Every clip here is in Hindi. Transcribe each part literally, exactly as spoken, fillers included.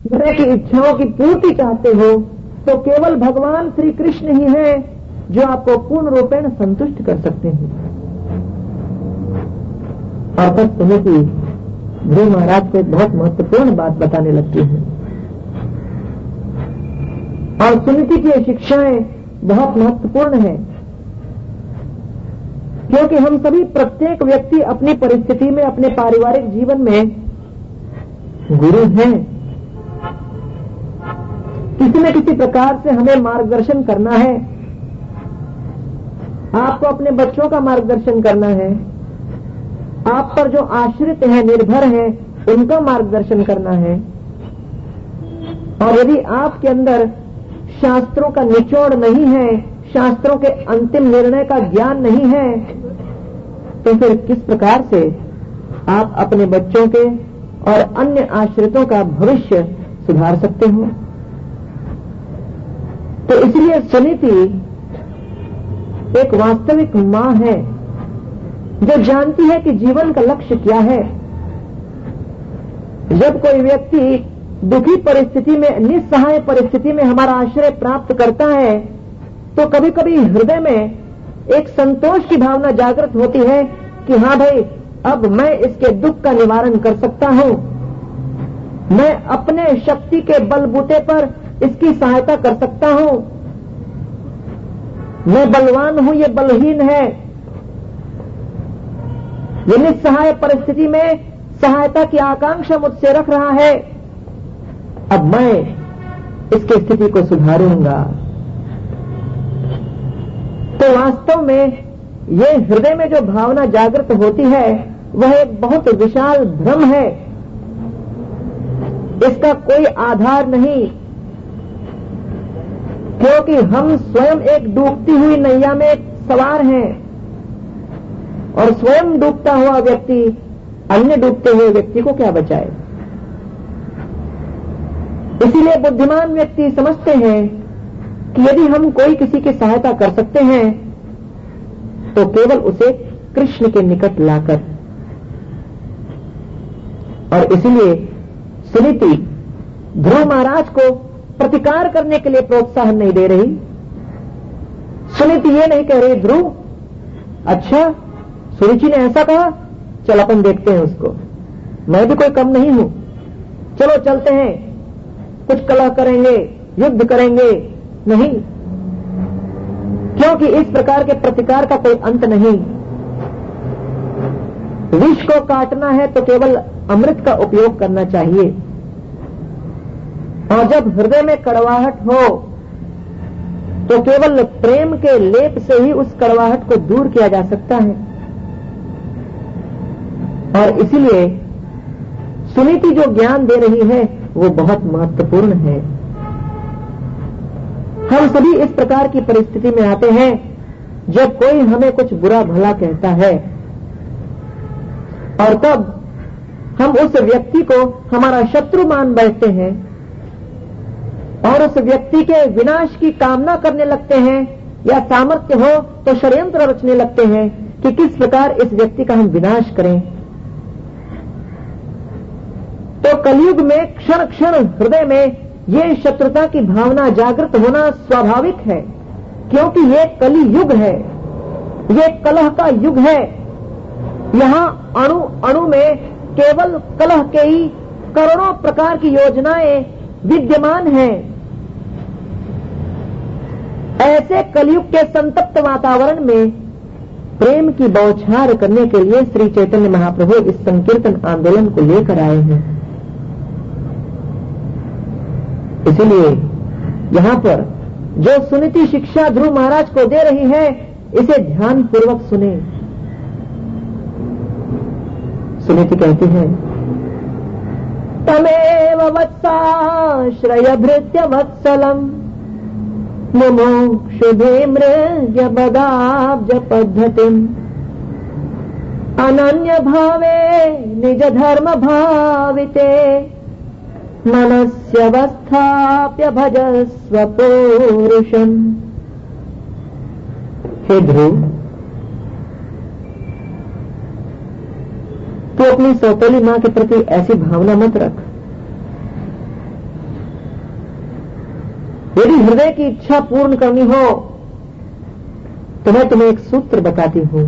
हृदय की इच्छाओं की पूर्ति चाहते हो तो केवल भगवान श्री कृष्ण ही है जो आपको पूर्ण रूपेण संतुष्ट कर सकते हैं। और तब सुनीति ध्रुव महाराज को एक बहुत महत्वपूर्ण बात बताने लगती है और सुनीति की शिक्षाएं बहुत महत्वपूर्ण है, क्योंकि हम सभी प्रत्येक व्यक्ति अपनी परिस्थिति में, अपने पारिवारिक जीवन में गुरु हैं। किसी न किसी प्रकार से हमें मार्गदर्शन करना है। आपको अपने बच्चों का मार्गदर्शन करना है, आप पर जो आश्रित हैं, निर्भर हैं, उनका मार्गदर्शन करना है। और यदि आपके अंदर शास्त्रों का निचोड़ नहीं है, शास्त्रों के अंतिम निर्णय का ज्ञान नहीं है, तो फिर किस प्रकार से आप अपने बच्चों के और अन्य आश्रितों का भविष्य सुधार सकते हो। तो इसलिए सुनीति एक वास्तविक मां है जो जानती है कि जीवन का लक्ष्य क्या है। जब कोई व्यक्ति दुखी परिस्थिति में, निस्सहाय परिस्थिति में हमारा आश्रय प्राप्त करता है तो कभी कभी हृदय में एक संतोष की भावना जागृत होती है कि हाँ भाई, अब मैं इसके दुख का निवारण कर सकता हूं, मैं अपने शक्ति के बलबूते पर इसकी सहायता कर सकता हूं, मैं बलवान हूं, ये बलहीन है, ये निस्सहाय परिस्थिति में सहायता की आकांक्षा मुझसे रख रहा है, अब मैं इसकी स्थिति को सुधारूंगा। तो वास्तव में ये हृदय में जो भावना जागृत होती है वह एक बहुत विशाल भ्रम है, इसका कोई आधार नहीं, क्योंकि हम स्वयं एक डूबती हुई नैया में सवार हैं और स्वयं डूबता हुआ व्यक्ति अन्य डूबते हुए व्यक्ति को क्या बचाए। इसीलिए बुद्धिमान व्यक्ति समझते हैं कि यदि हम कोई किसी की सहायता कर सकते हैं तो केवल उसे कृष्ण के निकट लाकर। और इसीलिए सुनीति ध्रुव महाराज को प्रतिकार करने के लिए प्रोत्साहन नहीं दे रही। सुनीति ये नहीं कह रही, ध्रुव अच्छा सुरुचि ने ऐसा कहा, चल अपन देखते हैं उसको, मैं भी कोई कम नहीं हूं, चलो चलते हैं, कुछ कलह करेंगे, युद्ध करेंगे। नहीं, क्योंकि इस प्रकार के प्रतिकार का कोई अंत नहीं। विष को काटना है तो केवल अमृत का उपयोग करना चाहिए। और जब हृदय में कड़वाहट हो तो केवल प्रेम के लेप से ही उस कड़वाहट को दूर किया जा सकता है। और इसीलिए सुनीति जो ज्ञान दे रही है वो बहुत महत्वपूर्ण है। हम सभी इस प्रकार की परिस्थिति में आते हैं जब कोई हमें कुछ बुरा भला कहता है और तब हम उस व्यक्ति को हमारा शत्रु मान बैठते हैं और उस व्यक्ति के विनाश की कामना करने लगते हैं, या सामर्थ्य हो तो षड्यंत्र रचने लगते हैं कि किस प्रकार इस व्यक्ति का हम विनाश करें। तो कलयुग में क्षण क्षण हृदय में ये शत्रुता की भावना जागृत होना स्वाभाविक है, क्योंकि ये कली युग है, ये कलह का युग है। यहां अणु अणु में केवल कलह के ही करोड़ों प्रकार की योजनाएं विद्यमान हैं। ऐसे कलयुग के संतप्त वातावरण में प्रेम की बौछार करने के लिए श्री चैतन्य महाप्रभु इस संकीर्तन आंदोलन को लेकर आए हैं। इसलिए यहां पर जो सुनीति शिक्षा ध्रुव महाराज को दे रही है, इसे ध्यान पूर्वक सुने। सुनीति कहती है, तमेव वत्साश्रय भृत्य वत्सलम मुमुक्षुभिमृग्य बदाब्ज पद्धतिम अनन्य भावे निज धर्म भाविते मनस्यवस्थाप्य भजस्व पुरुषम। हे ध्रुव, तू अपनी सौतेली मां के प्रति ऐसी भावना मत रख यदि हृदय की इच्छा पूर्ण करनी हो तो मैं तुम्हें एक सूत्र बताती हूं।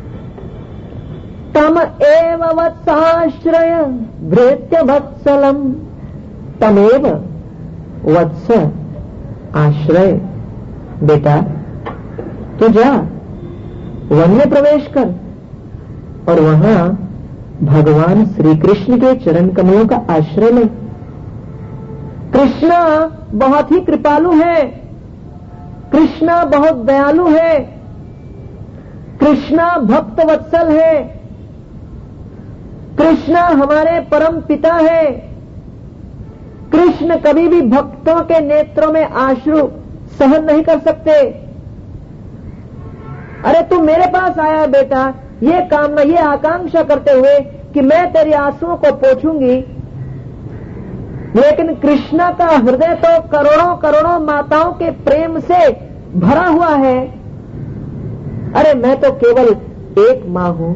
तम एव वत्साश्रय भृत्य वत्सलम, तमेव वत्स आश्रय। बेटा तू जा, वन में प्रवेश कर और वहां भगवान श्री कृष्ण के चरण कमलों का आश्रय ले। कृष्ण बहुत ही कृपालु है, कृष्ण बहुत दयालु है, कृष्ण भक्त वत्सल है, कृष्ण हमारे परम पिता है। कृष्ण कभी भी भक्तों के नेत्रों में आंसू सहन नहीं कर सकते। अरे तू मेरे पास आया बेटा ये कामना ये आकांक्षा करते हुए कि मैं तेरे आंसुओं को पोंछूंगी, लेकिन कृष्ण का हृदय तो करोड़ों करोड़ों माताओं के प्रेम से भरा हुआ है। अरे मैं तो केवल एक मां हूं,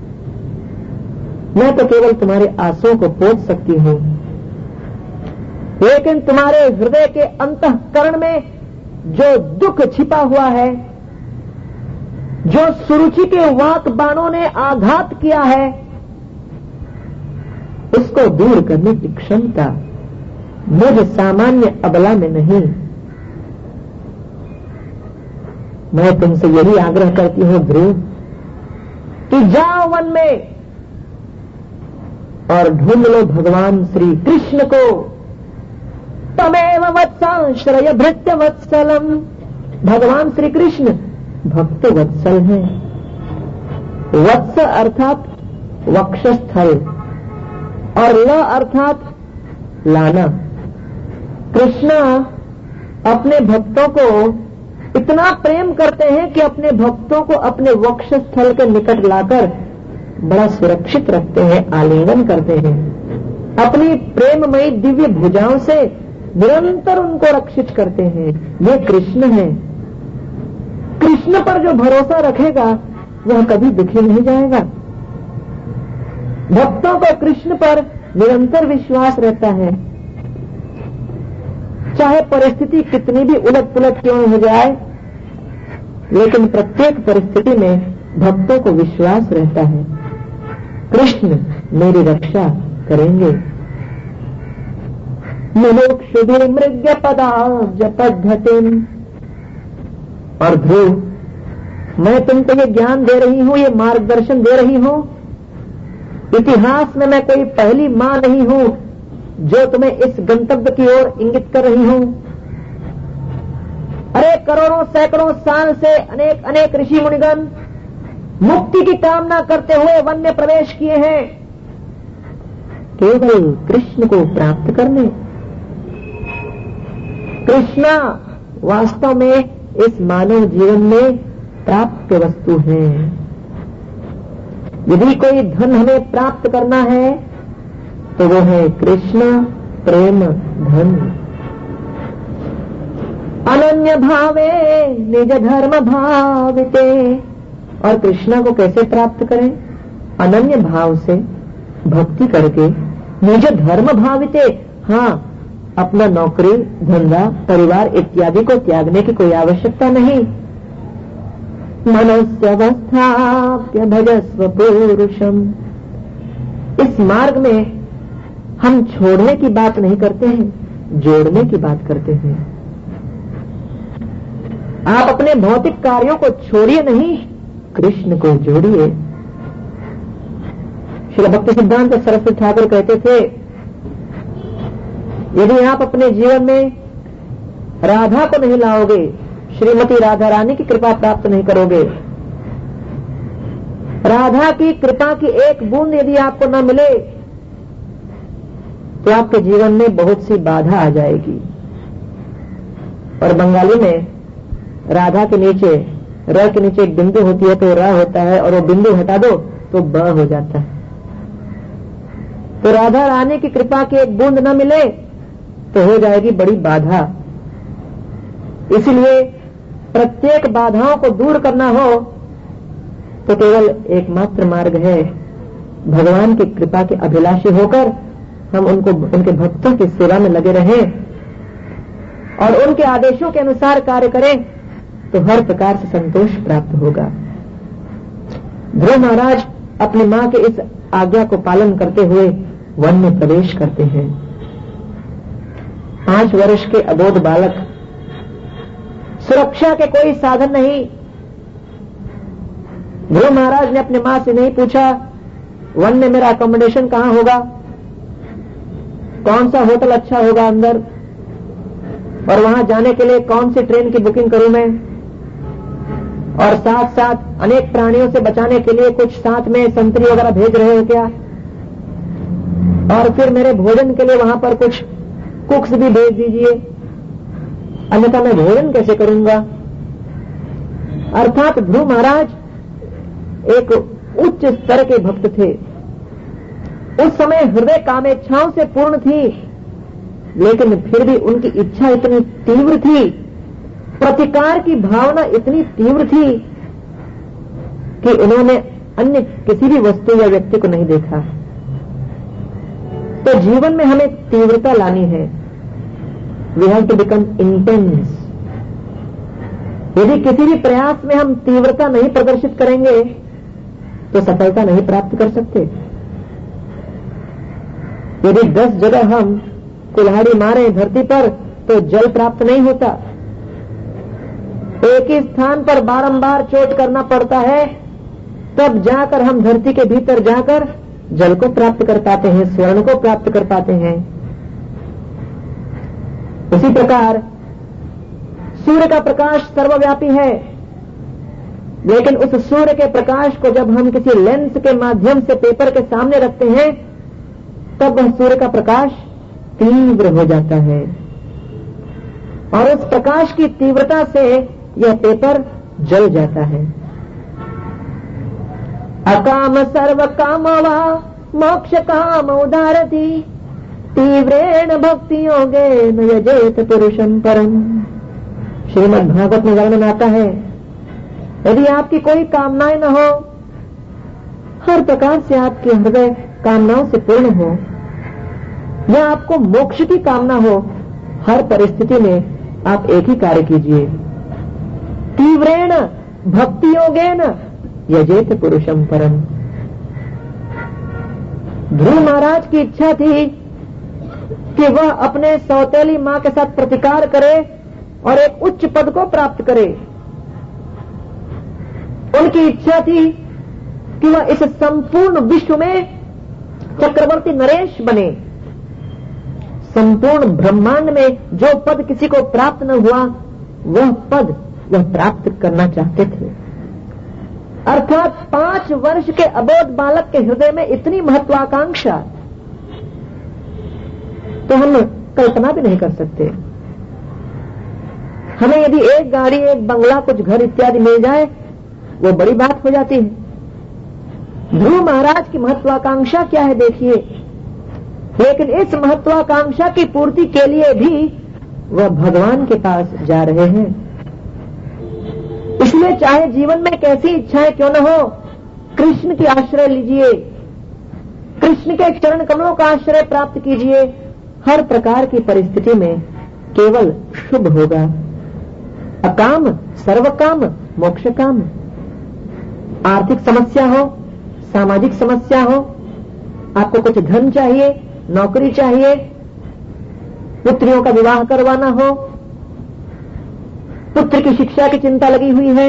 मैं तो केवल तुम्हारे आंसुओं को पोंछ सकती हूं, लेकिन तुम्हारे हृदय के अंतःकरण में जो दुख छिपा हुआ है, जो सुरुचि के वाक बाणों ने आघात किया है, उसको दूर करने की क्षमता मुझ सामान्य अबला में नहीं। मैं तुमसे यही आग्रह करती हूं ध्रुव कि जाओ वन में और ढूंढ लो भगवान श्री कृष्ण को। तमेव वत्साश्रय भृत्य वत्सलम, भगवान श्री कृष्ण भक्त वत्सल है। वत्स अर्थात वक्षस्थल और ल अर्थात लाना। कृष्ण अपने भक्तों को इतना प्रेम करते हैं कि अपने भक्तों को अपने वक्षस्थल के निकट लाकर बड़ा सुरक्षित रखते हैं, आलिंगन करते हैं, अपनी प्रेममयी दिव्य भुजाओं से निरंतर उनको रक्षित करते हैं। ये कृष्ण है। कृष्ण पर जो भरोसा रखेगा वह कभी दुखी नहीं जाएगा। भक्तों को कृष्ण पर निरंतर विश्वास रहता है, चाहे परिस्थिति कितनी भी उलट पुलट क्यों हो जाए, लेकिन प्रत्येक परिस्थिति में भक्तों को विश्वास रहता है कृष्ण मेरी रक्षा करेंगे। मुमुक्षुभिः मृग्य पदाब्ज पद्धतिम्। और ध्रुव मैं तुमको ये ज्ञान दे रही हूं, ये मार्गदर्शन दे रही हूं। इतिहास में मैं कोई पहली मां नहीं हूं जो तुम्हें इस गंतव्य की ओर इंगित कर रही हूं। अरे करोड़ों सैकड़ों साल से अनेक अनेक ऋषि मुनिगण मुक्ति की कामना करते हुए वन में प्रवेश किए हैं, केवल कृष्ण को प्राप्त करने। कृष्ण वास्तव में इस मानव जीवन में प्राप्त वस्तु है। यदि कोई धन हमें प्राप्त करना है तो वो है कृष्ण प्रेम धन। अनन्य भावे निज धर्म भाविते। और कृष्ण को कैसे प्राप्त करें? अनन्य भाव से भक्ति करके, निज धर्म भाविते। हाँ, अपना नौकरी धंधा परिवार इत्यादि को त्यागने की कोई आवश्यकता नहीं। मनस्यवस्थाप्य भजस्व पुरुषम। इस मार्ग में हम छोड़ने की बात नहीं करते हैं, जोड़ने की बात करते हैं। आप अपने भौतिक कार्यों को छोड़िए नहीं, कृष्ण को जोड़िए। श्री भक्ति सिद्धांत सरस्वती ठाकुर कहते थे, यदि आप अपने जीवन में राधा को नहीं लाओगे, श्रीमती राधा रानी की कृपा प्राप्त नहीं करोगे, राधा की कृपा की एक बूंद यदि आपको न मिले तो आपके जीवन में बहुत सी बाधा आ जाएगी। और बंगाली में राधा के नीचे र के नीचे एक बिंदु होती है तो र होता है, और वो बिंदु हटा दो तो ब हो जाता है। तो राधा रानी की कृपा की एक बूंद न मिले तो हो जाएगी बड़ी बाधा। इसलिए प्रत्येक बाधाओं को दूर करना हो तो केवल एकमात्र मार्ग है भगवान की कृपा के अभिलाषी होकर हम उनको उनके भक्तों की सेवा में लगे रहें और उनके आदेशों के अनुसार कार्य करें तो हर प्रकार से संतोष प्राप्त होगा। ध्रुव महाराज अपनी मां के इस आज्ञा को पालन करते हुए वन में प्रवेश करते हैं। पांच वर्ष के अबोध बालक, सुरक्षा के कोई साधन नहीं। ध्रुव महाराज ने अपने मां से नहीं पूछा वन में मेरा अकोमोडेशन कहां होगा, कौन सा होटल अच्छा होगा अंदर, और वहां जाने के लिए कौन सी ट्रेन की बुकिंग करूं मैं, और साथ साथ अनेक प्राणियों से बचाने के लिए कुछ साथ में संतरी वगैरह भेज रहे हो क्या, और फिर मेरे भोजन के लिए वहां पर कुछ कुक्स भी भेज दीजिए, अन्यथा मैं भोजन कैसे करूंगा। अर्थात ध्रुव महाराज एक उच्च स्तर के भक्त थे। उस समय हृदय कामेच्छाओं से पूर्ण थी, लेकिन फिर भी उनकी इच्छा इतनी तीव्र थी, प्रतिकार की भावना इतनी तीव्र थी कि उन्होंने अन्य किसी भी वस्तु या व्यक्ति को नहीं देखा। तो जीवन में हमें तीव्रता लानी है। We have to become intense. यदि किसी भी प्रयास में हम तीव्रता नहीं प्रदर्शित करेंगे तो सफलता नहीं प्राप्त कर सकते। यदि दस जगह हम कुल्हाड़ी मारे धरती पर तो जल प्राप्त नहीं होता। एक ही स्थान पर बारंबार चोट करना पड़ता है, तब जाकर हम धरती के भीतर जाकर जल को प्राप्त कर पाते हैं, स्वर्ण को प्राप्त कर पाते हैं। उसी प्रकार सूर्य का प्रकाश सर्वव्यापी है, लेकिन उस सूर्य के प्रकाश को जब हम किसी लेंस के माध्यम से पेपर के सामने रखते हैं तब वह सूर्य का प्रकाश तीव्र हो जाता है, और उस प्रकाश की तीव्रता से यह पेपर जल जाता है। अकाम सर्व कामवा मोक्ष काम उदारती तीव्रेण भक्ति योगेन यजेत पुरुषं परम। श्रीमद् भागवत में वर्णन आता है, यदि आपकी कोई कामनाएं न हो, हर प्रकार से आपके हृदय कामनाओं से पूर्ण हो, या आपको मोक्ष की कामना हो, हर परिस्थिति में आप एक ही कार्य कीजिए, तीव्रेण भक्ति योगेन यजेत पुरुषं परम। ध्रुव महाराज की इच्छा थी कि वह अपने सौतेली मां के साथ प्रतिकार करे और एक उच्च पद को प्राप्त करे। उनकी इच्छा थी कि वह इस संपूर्ण विश्व में चक्रवर्ती नरेश बने। संपूर्ण ब्रह्मांड में जो पद किसी को प्राप्त न हुआ, वह पद वह प्राप्त करना चाहते थे। अर्थात पांच वर्ष के अबोध बालक के हृदय में इतनी महत्वाकांक्षा तो हम कल्पना भी नहीं कर सकते। हमें यदि एक गाड़ी, एक बंगला, कुछ घर इत्यादि मिल जाए, वो बड़ी बात हो जाती है। ध्रुव महाराज की महत्वाकांक्षा क्या है देखिए, लेकिन इस महत्वाकांक्षा की पूर्ति के लिए भी वह भगवान के पास जा रहे हैं। इसलिए चाहे जीवन में कैसी इच्छाएं क्यों न हो, कृष्ण की आश्रय लीजिए, कृष्ण के चरण कमलों का आश्रय प्राप्त कीजिए। हर प्रकार की परिस्थिति में केवल शुभ होगा। अकाम सर्व काम मोक्ष काम। आर्थिक समस्या हो, सामाजिक समस्या हो, आपको कुछ धन चाहिए, नौकरी चाहिए, पुत्रियों का विवाह करवाना हो, पुत्र की शिक्षा की चिंता लगी हुई है,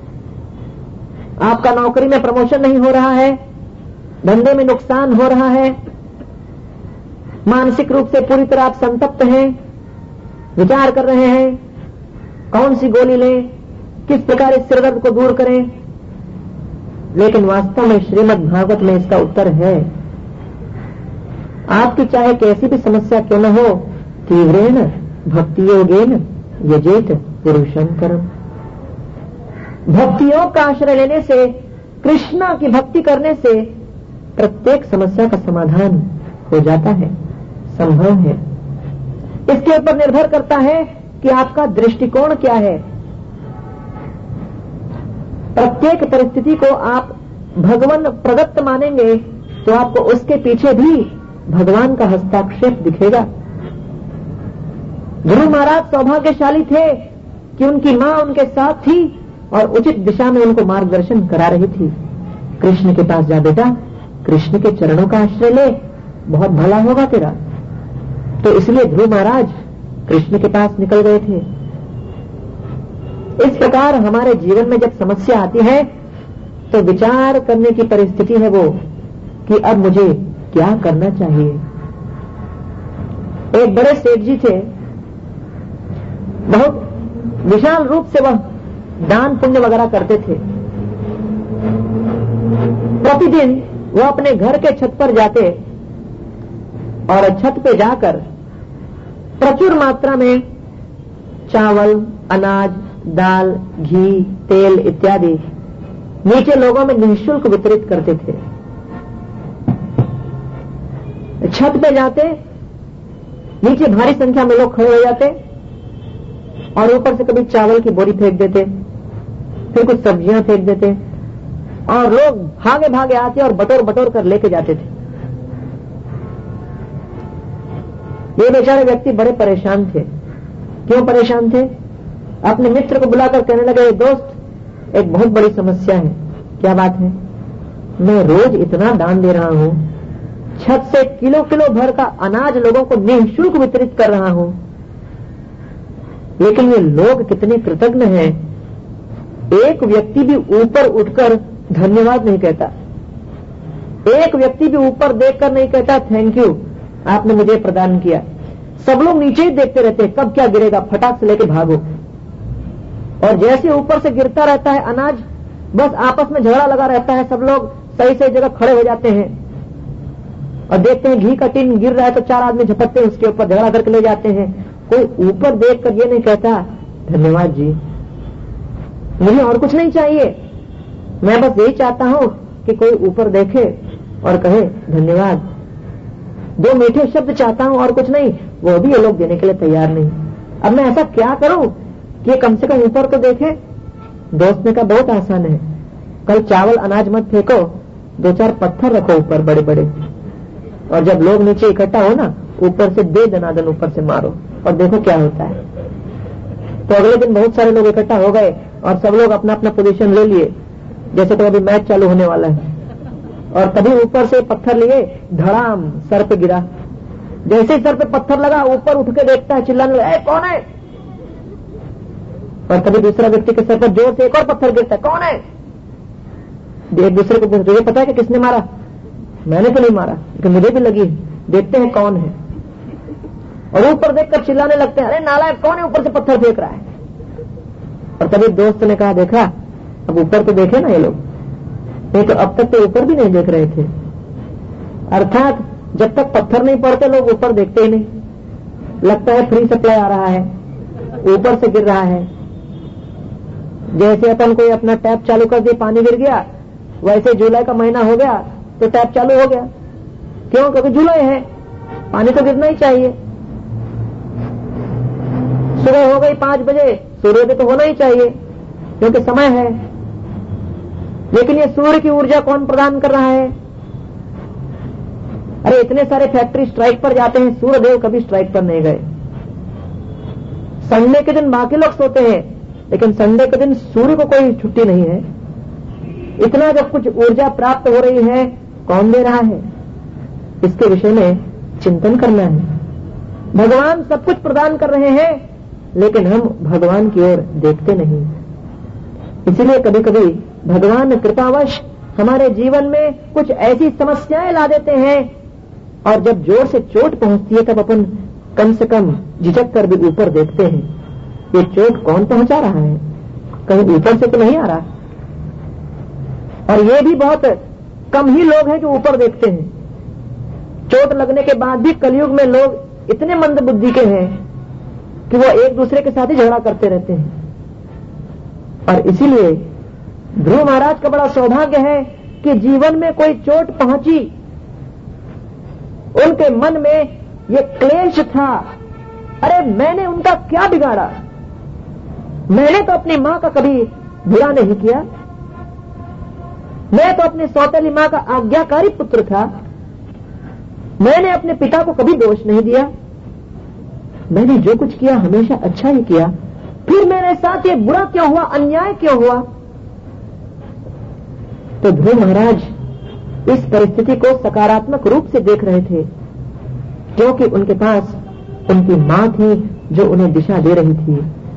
आपका नौकरी में प्रमोशन नहीं हो रहा है, धंधे में नुकसान हो रहा है, मानसिक रूप से पूरी तरह आप संतप्त हैं, विचार कर रहे हैं कौन सी गोली लें, किस प्रकार इस सिरदर्द को दूर करें। लेकिन वास्तव में श्रीमद् भागवत में इसका उत्तर है। आपकी चाहे कैसी भी समस्या क्यों न हो, तीव्रेण भक्ति योगेन यजेत पुरुषं परम। भक्ति योग का आश्रय लेने से, कृष्णा की भक्ति करने से प्रत्येक समस्या का समाधान हो जाता है, संभव है। इसके ऊपर निर्भर करता है कि आपका दृष्टिकोण क्या है। प्रत्येक परिस्थिति को आप भगवान प्रदत्त मानेंगे तो आपको उसके पीछे भी भगवान का हस्ताक्षेप दिखेगा। ध्रुव महाराज सौभाग्यशाली थे कि उनकी मां उनके साथ थी और उचित दिशा में उनको मार्गदर्शन करा रही थी। कृष्ण के पास जा बेटा, कृष्ण के चरणों का आश्रय ले, बहुत भला होगा तेरा। तो इसलिए ध्रुव महाराज कृष्ण के पास निकल गए थे। इस प्रकार हमारे जीवन में जब समस्या आती है तो विचार करने की परिस्थिति है वो कि अब मुझे क्या करना चाहिए। एक बड़े सेठ जी थे, बहुत विशाल रूप से वह दान पुण्य वगैरह करते थे। प्रतिदिन वह अपने घर के छत पर जाते और छत पे जाकर प्रचुर मात्रा में चावल, अनाज, दाल, घी, तेल इत्यादि नीचे लोगों में निःशुल्क वितरित करते थे। छत पे जाते, नीचे भारी संख्या में लोग खड़े हो जाते और ऊपर से कभी चावल की बोरी फेंक देते, फिर कुछ सब्जियां फेंक देते और लोग भागे भागे आते और बटोर बटोर कर लेके जाते थे। ये बेचारे व्यक्ति बड़े परेशान थे। क्यों परेशान थे? अपने मित्र को बुलाकर कहने लगे, दोस्त एक बहुत बड़ी समस्या है। क्या बात है? मैं रोज इतना दान दे रहा हूं, छत से किलो किलो भर का अनाज लोगों को निःशुल्क वितरित कर रहा हूं, लेकिन ये लोग कितने कृतज्ञ हैं। एक व्यक्ति भी ऊपर उठकर धन्यवाद नहीं कहता, एक व्यक्ति भी ऊपर देखकर नहीं कहता थैंक यू आपने मुझे प्रदान किया। सब लोग नीचे ही देखते रहते हैं, कब क्या गिरेगा, फटाक से लेके भागो। और जैसे ऊपर से गिरता रहता है अनाज, बस आपस में झगड़ा लगा रहता है। सब लोग सही सही जगह खड़े हो जाते हैं और देखते हैं घी का टिन गिर रहा है तो चार आदमी झपटते हैं उसके ऊपर, झगड़ा करके ले जाते हैं। कोई ऊपर देखकर ये नहीं कहता धन्यवाद जी, मुझे और कुछ नहीं चाहिए, मैं बस यही चाहता हूं कि कोई ऊपर देखे और कहे धन्यवाद। दो मीठे शब्द चाहता हूं और कुछ नहीं, वो भी ये लोग देने के लिए तैयार नहीं। अब मैं ऐसा क्या करूं कि कम से कम ऊपर तो देखे। दोस्त ने कहा बहुत आसान है, कल चावल अनाज मत फेंको, दो चार पत्थर रखो ऊपर बड़े बड़े, और जब लोग नीचे इकट्ठा हो ना, ऊपर से दे दनादन ऊपर से मारो और देखो क्या होता है। तो अगले दिन बहुत सारे लोग इकट्ठा हो गए और सब लोग अपना अपना पोजीशन ले लिए, जैसे तो अभी मैच चालू होने वाला है। और तभी ऊपर से पत्थर लिए, धड़ाम सर पे गिरा। जैसे सर पे पत्थर लगा, ऊपर उठ के देखता है, चिल्लाने लगा, कौन है? और तभी दूसरा व्यक्ति के सर पर जोर से एक और पत्थर गिरता है, कौन है? एक दूसरे को पूछते, पता है कि किसने मारा? मैंने तो नहीं मारा, लेकिन मुझे भी लगी, देखते हैं कौन है। और ऊपर देखकर चिल्लाने लगते हैं, अरे नालायक कौन है ऊपर से पत्थर फेंक रहा है? और तभी दोस्त ने कहा, देखा अब ऊपर तो देखे ना ये लोग, नहीं तो अब तक तो ऊपर भी नहीं देख रहे थे। अर्थात जब तक पत्थर नहीं पड़ते लोग ऊपर देखते ही नहीं, लगता है फ्री सप्लाई आ रहा है, ऊपर से गिर रहा है। जैसे अपन कोई अपना टैप चालू कर दिया, पानी गिर गया, वैसे जुलाई का महीना हो गया तो टैप चालू हो गया। क्यों? क्योंकि जुलाई है, पानी तो गिरना ही चाहिए। सुबह हो गई पांच बजे, सूर्योदय तो होना ही चाहिए क्योंकि समय है। लेकिन ये सूर्य की ऊर्जा कौन प्रदान कर रहा है? अरे इतने सारे फैक्ट्री स्ट्राइक पर जाते हैं, सूर्यदेव कभी स्ट्राइक पर नहीं गए। संडे के दिन बाकी लोग सोते हैं, लेकिन संडे के दिन सूर्य को कोई छुट्टी नहीं है। इतना जब कुछ ऊर्जा प्राप्त हो रही है, कौन दे रहा है? इसके विषय में चिंतन करना है। भगवान सब कुछ प्रदान कर रहे हैं, लेकिन हम भगवान की ओर देखते नहीं। इसीलिए कभी कभी भगवान कृपावश हमारे जीवन में कुछ ऐसी समस्याएं ला देते हैं, और जब जोर से चोट पहुंचती है तब अपन कम से कम झिझक कर भी ऊपर देखते हैं, ये चोट कौन पहुंचा रहा है, कहीं ऊपर से तो नहीं आ रहा। और ये भी बहुत कम ही लोग हैं जो ऊपर देखते हैं। चोट लगने के बाद भी कलयुग में लोग इतने मंद बुद्धि के हैं कि वो एक दूसरे के साथ ही झगड़ा करते रहते हैं। और इसीलिए ध्रुव महाराज का बड़ा सौभाग्य है कि जीवन में कोई चोट पहुंची, उनके मन में ये क्लेश था, अरे मैंने उनका क्या बिगाड़ा, मैंने तो अपनी मां का कभी बुरा नहीं किया, मैं तो अपनी सौतेली मां का आज्ञाकारी पुत्र था, मैंने अपने पिता को कभी दोष नहीं दिया, मैंने जो कुछ किया हमेशा अच्छा ही किया, फिर मेरे साथ ये बुरा क्यों हुआ, अन्याय क्यों हुआ? तो ध्रुव महाराज इस परिस्थिति को सकारात्मक रूप से देख रहे थे, क्योंकि उनके पास उनकी मां थी जो उन्हें दिशा दे रही थी।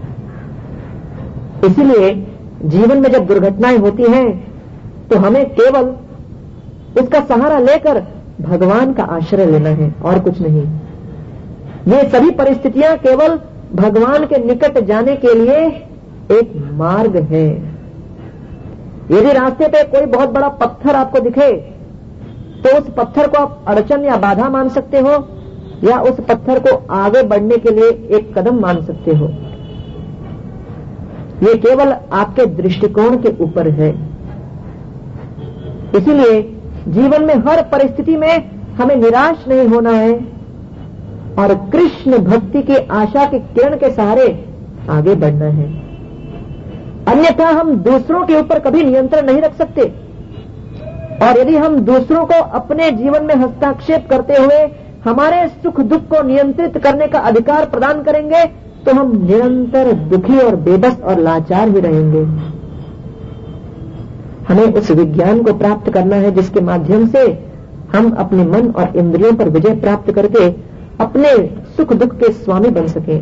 इसीलिए जीवन में जब दुर्घटनाएं होती हैं तो हमें केवल उसका सहारा लेकर भगवान का आश्रय लेना है और कुछ नहीं। ये सभी परिस्थितियां केवल भगवान के निकट जाने के लिए एक मार्ग है। यदि रास्ते पे कोई बहुत बड़ा पत्थर आपको दिखे तो उस पत्थर को आप अड़चन या बाधा मान सकते हो, या उस पत्थर को आगे बढ़ने के लिए एक कदम मान सकते हो। ये केवल आपके दृष्टिकोण के ऊपर है। इसीलिए जीवन में हर परिस्थिति में हमें निराश नहीं होना है और कृष्ण भक्ति की आशा के किरण के सहारे आगे बढ़ना है। अन्यथा हम दूसरों के ऊपर कभी नियंत्रण नहीं रख सकते, और यदि हम दूसरों को अपने जीवन में हस्तक्षेप करते हुए हमारे सुख दुख को नियंत्रित करने का अधिकार प्रदान करेंगे तो हम निरंतर दुखी और बेबस और लाचार ही रहेंगे। हमें उस विज्ञान को प्राप्त करना है जिसके माध्यम से हम अपने मन और इंद्रियों पर विजय प्राप्त करके अपने सुख दुख के स्वामी बन सकें।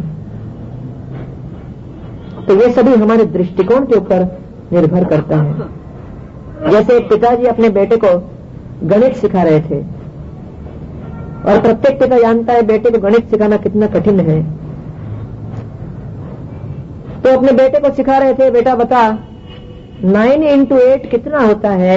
तो ये सभी हमारे दृष्टिकोण के ऊपर निर्भर करता है। जैसे पिताजी अपने बेटे को गणित सिखा रहे थे, और प्रत्येक पिता जानता है बेटे को गणित सिखाना कितना कठिन है। तो अपने बेटे को सिखा रहे थे, बेटा बता नाइन इंटू एट कितना होता है?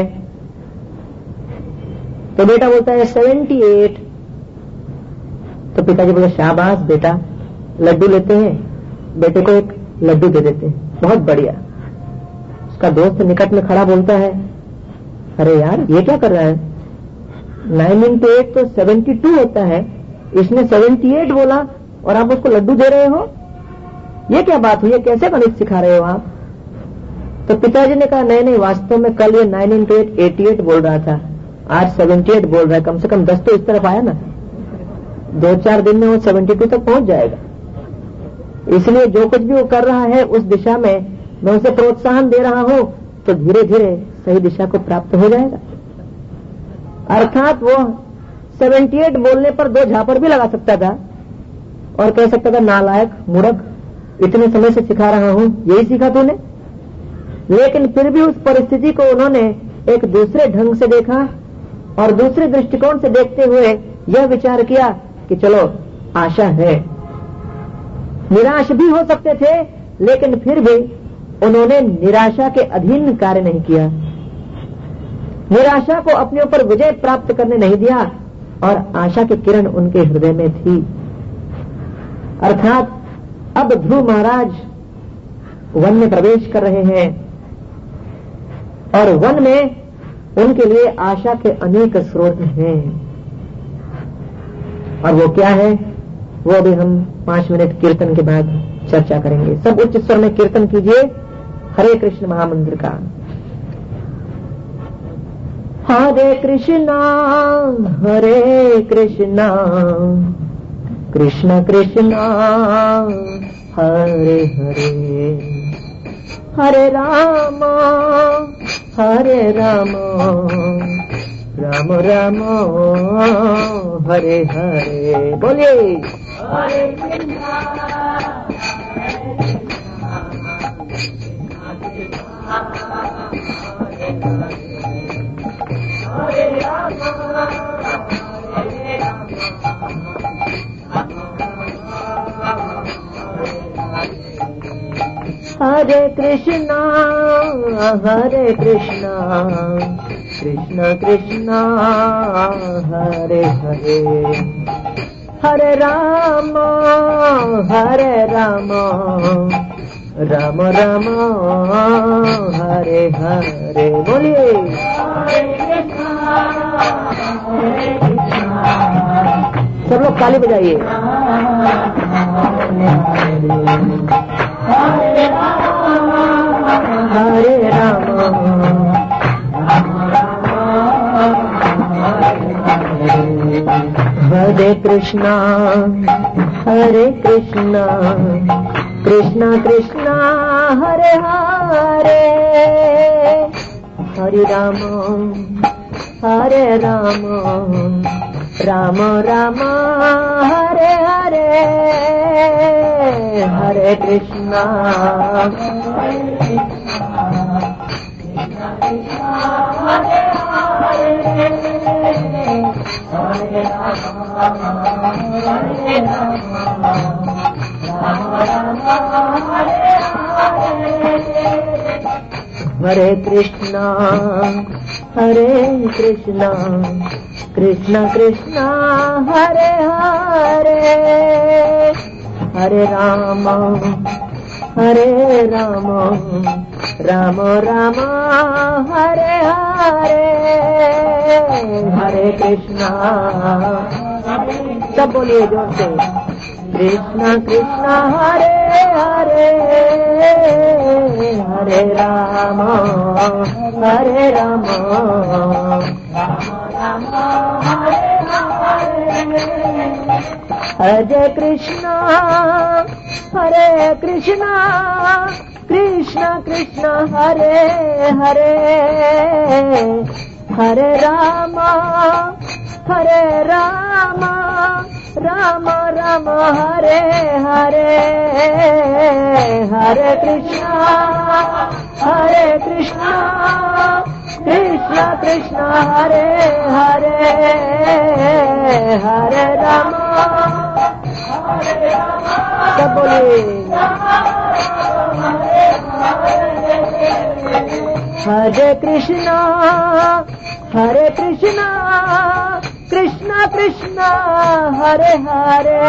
तो बेटा बोलता है सेवेंटी एट। तो पिताजी बोले शाबाश बेटा, लड्डू लेते हैं, बेटे को एक लड्डू दे देते हैं, बहुत बढ़िया। उसका दोस्त निकट में खड़ा बोलता है, अरे यार ये क्या कर रहा है, नाइन इंटू एट तो सेवेंटी टू होता है, इसने सेवेंटी एट बोला और आप उसको लड्डू दे रहे हो, ये क्या बात हुई है, कैसे गणित सिखा रहे हो आप? तो पिताजी ने कहा नहीं नहीं, वास्तव में कल ये nine into eight eighty eight बोल रहा था, आज सेवेंटी एट बोल रहा है, कम से कम दस तो इस तरफ आया ना, दो चार दिन में वो सेवेंटी टू तक पहुंच जाएगा। इसलिए जो कुछ भी वो कर रहा है उस दिशा में मैं उसे प्रोत्साहन दे रहा हूं तो धीरे धीरे सही दिशा को प्राप्त हो जाएगा। अर्थात वो सेवेंटी एट बोलने पर दो झापड़ भी लगा सकता था और कह सकता था नालायक मूर्ख, इतने समय से सिखा रहा हूं, यही सीखा तूने? लेकिन फिर भी उस परिस्थिति को उन्होंने एक दूसरे ढंग से देखा और दूसरे दृष्टिकोण से देखते हुए यह विचार किया कि चलो आशा है। निराश भी हो सकते थे लेकिन फिर भी उन्होंने निराशा के अधीन कार्य नहीं किया, निराशा को अपने ऊपर विजय प्राप्त करने नहीं दिया और आशा की किरण उनके हृदय में थी। अर्थात अब ध्रुव महाराज वन में प्रवेश कर रहे हैं और वन में उनके लिए आशा के अनेक स्रोत हैं, और वो क्या है वो अभी हम पांच मिनट कीर्तन के बाद चर्चा करेंगे। सब उच्च स्वर में कीर्तन कीजिए हरे कृष्ण महामंत्र का। हरे कृष्णा हरे कृष्णा कृष्ण कृष्णा हरे हरे, हरे राम हरे राम राम राम हरे हरे। बोलिए हरे कृष्णा हरे कृष्णा हरे कृष्णा कृष्ण कृष्णा हरे हरे, हरे राम हरे राम राम राम हरे हरे। बोलिए सब लोग ताली बजाइए। हरे राम हरे कृष्णा हरे कृष्णा कृष्णा कृष्णा हरे हरे हरे राम हरे राम राम राम हरे हरे हरे कृष्णा हरे कृष्णा हरे कृष्णा कृष्णा कृष्णा हरे हरे हरे राम हरे राम राम राम हरे हरे हरे कृष्णा सब बोलिए जोर से कृष्णा कृष्णा हरे हरे हरे राम हरे राम हरे कृष्णा हरे कृष्णा कृष्णा कृष्णा हरे हरे हरे राम हरे राम राम राम हरे हरे हरे कृष्णा हरे कृष्णा कृष्णा कृष्णा हरे हरे हरे राम सब बोलिए हरे कृष्णा हरे कृष्णा कृष्णा कृष्णा हरे हरे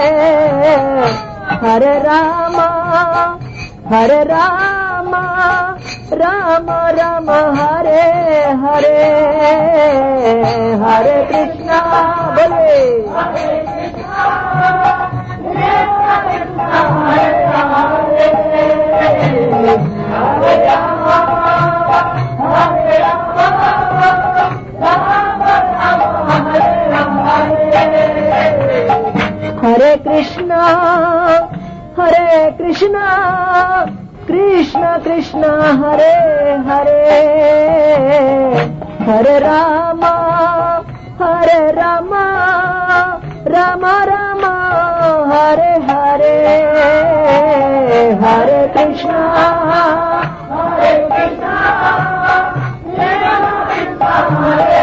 हरे राम हरे राम राम राम हरे हरे हरे कृष्णा बोले हरे कृष्णा हरे कृष्णा कृष्णा कृष्णा हरे हरे हरे राम हरे राम राम राम हरे हरे हरे कृष्णा हरे कृष्णा हरे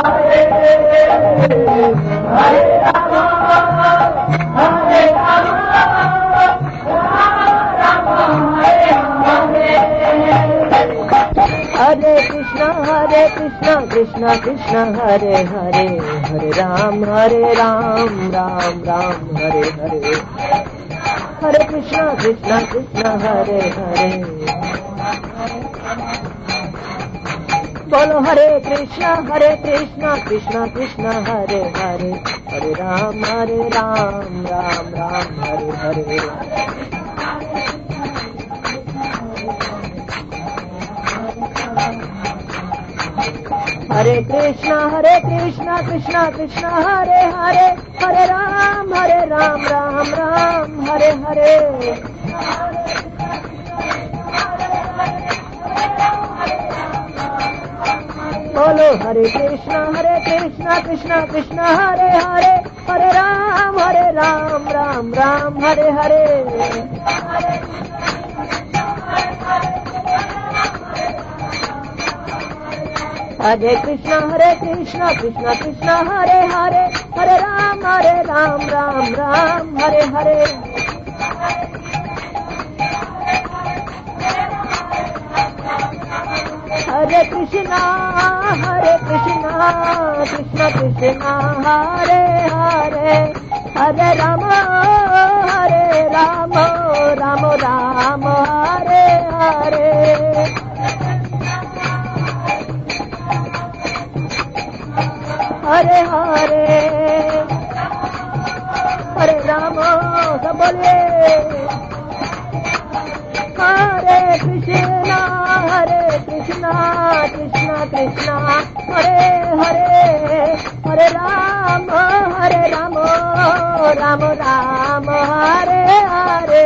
हरे हरे कृष्णा हरे कृष्णा कृष्णा कृष्णा हरे हरे हरे राम हरे राम राम राम हरे हरे हरे कृष्णा कृष्णा कृष्णा हरे हरे बोलो हरे कृष्णा हरे कृष्णा कृष्णा कृष्णा हरे हरे हरे राम हरे राम राम राम हरे हरे हरे कृष्णा हरे कृष्णा कृष्णा कृष्णा हरे हरे हरे राम हरे राम राम राम हरे हरे बोलो हरे कृष्णा हरे कृष्णा कृष्णा कृष्णा हरे हरे हरे राम हरे राम राम राम हरे हरे हरे कृष्णा हरे कृष्णा कृष्णा कृष्णा हरे हरे हरे राम हरे राम राम राम हरे हरे हरे कृष्णा हरे कृष्णा कृष्णा कृष्णा हरे हरे हरे राम हरे राम राम राम हरे हरे हरे हरे हरे राम सब बोले हरे कृष्णा हरे कृष्णा कृष्णा कृष्णा हरे हरे हरे राम हरे राम राम राम हरे हरे।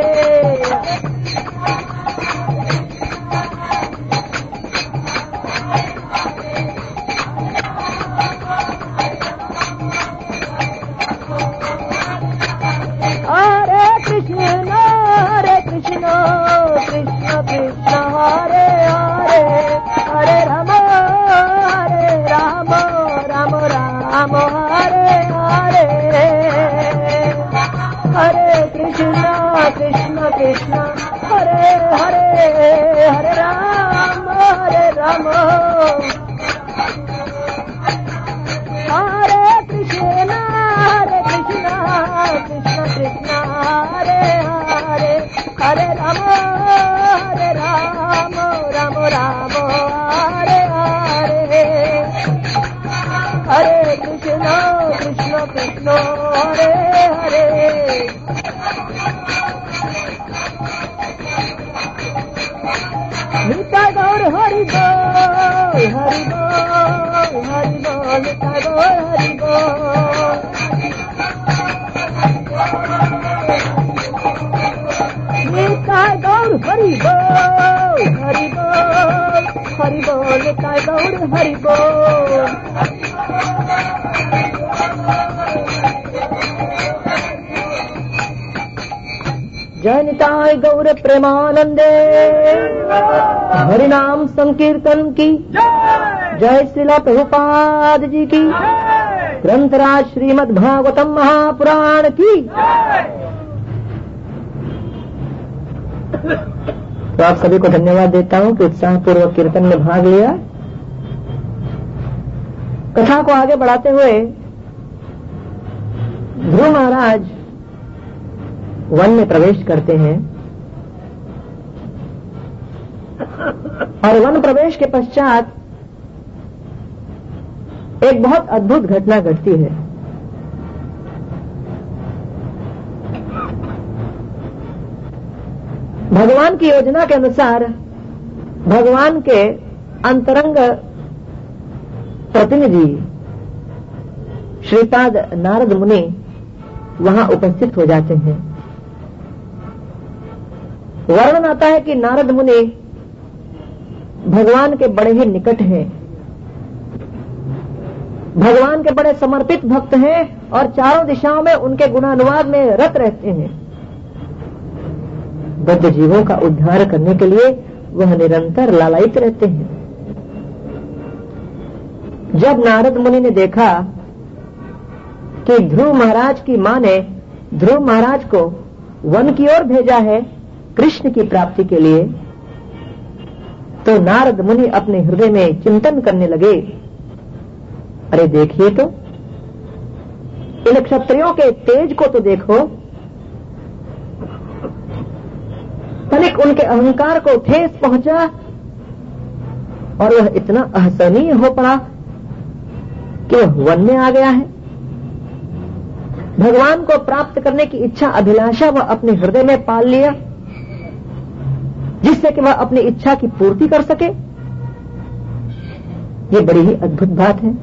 हरे कृष्ण हरे कृष्ण कृष्ण कृष्ण हरे हरे, हरे राम हरे राम राम राम हरे हरे, हरे कृष्ण कृष्ण कृष्ण हरे हरे, हरे राम हरे राम, हरे कृष्ण हरे कृष्ण कृष्ण कृष्ण हरे हरे, हरे राम हरे राम राम राम हरे हरे, हरे कृष्ण कृष्ण कृष्ण हरे हरे। निताय गौर हरि बोल हरि बोल हरि बोल, निताय गौर हरि बोल, निताय गौर हरि बोल हरि बोल हरि बोल, निताय गौर हरि बोल। जय निताय गौर प्रेमानंदे, हरि नाम संकीर्तन की जय, श्रीला प्रभुपाद जी की, ग्रंथराज श्रीमद् भागवतम महापुराण की। तो आप सभी को धन्यवाद देता हूं कि उत्साह पूर्वक कीर्तन में भाग लिया। कथा को आगे बढ़ाते हुए ध्रुव महाराज वन में प्रवेश करते हैं और वन प्रवेश के पश्चात एक बहुत अद्भुत घटना घटती है। भगवान की योजना के अनुसार भगवान के अंतरंग प्रतिनिधि श्रीपाद नारद मुनि वहां उपस्थित हो जाते हैं। वर्णन आता है कि नारद मुनि भगवान के बड़े ही निकट हैं, भगवान के बड़े समर्पित भक्त हैं और चारों दिशाओं में उनके गुणानुवाद में रत रहते हैं। बद्ध जीवों का उद्धार करने के लिए वह निरंतर लालायित रहते हैं। जब नारद मुनि ने देखा कि ध्रुव महाराज की मां ने ध्रुव महाराज को वन की ओर भेजा है कृष्ण की प्राप्ति के लिए, तो नारद मुनि अपने हृदय में चिंतन करने लगे, अरे देखिए तो इन क्षत्रियों के तेज को तो देखो, तनिक उनके अहंकार को ठेस पहुंचा और वह इतना असहनीय हो पड़ा कि वह वन में आ गया है। भगवान को प्राप्त करने की इच्छा अभिलाषा वह अपने हृदय में पाल लिया, जिससे कि वह अपनी इच्छा की पूर्ति कर सके। ये बड़ी ही अद्भुत बात है।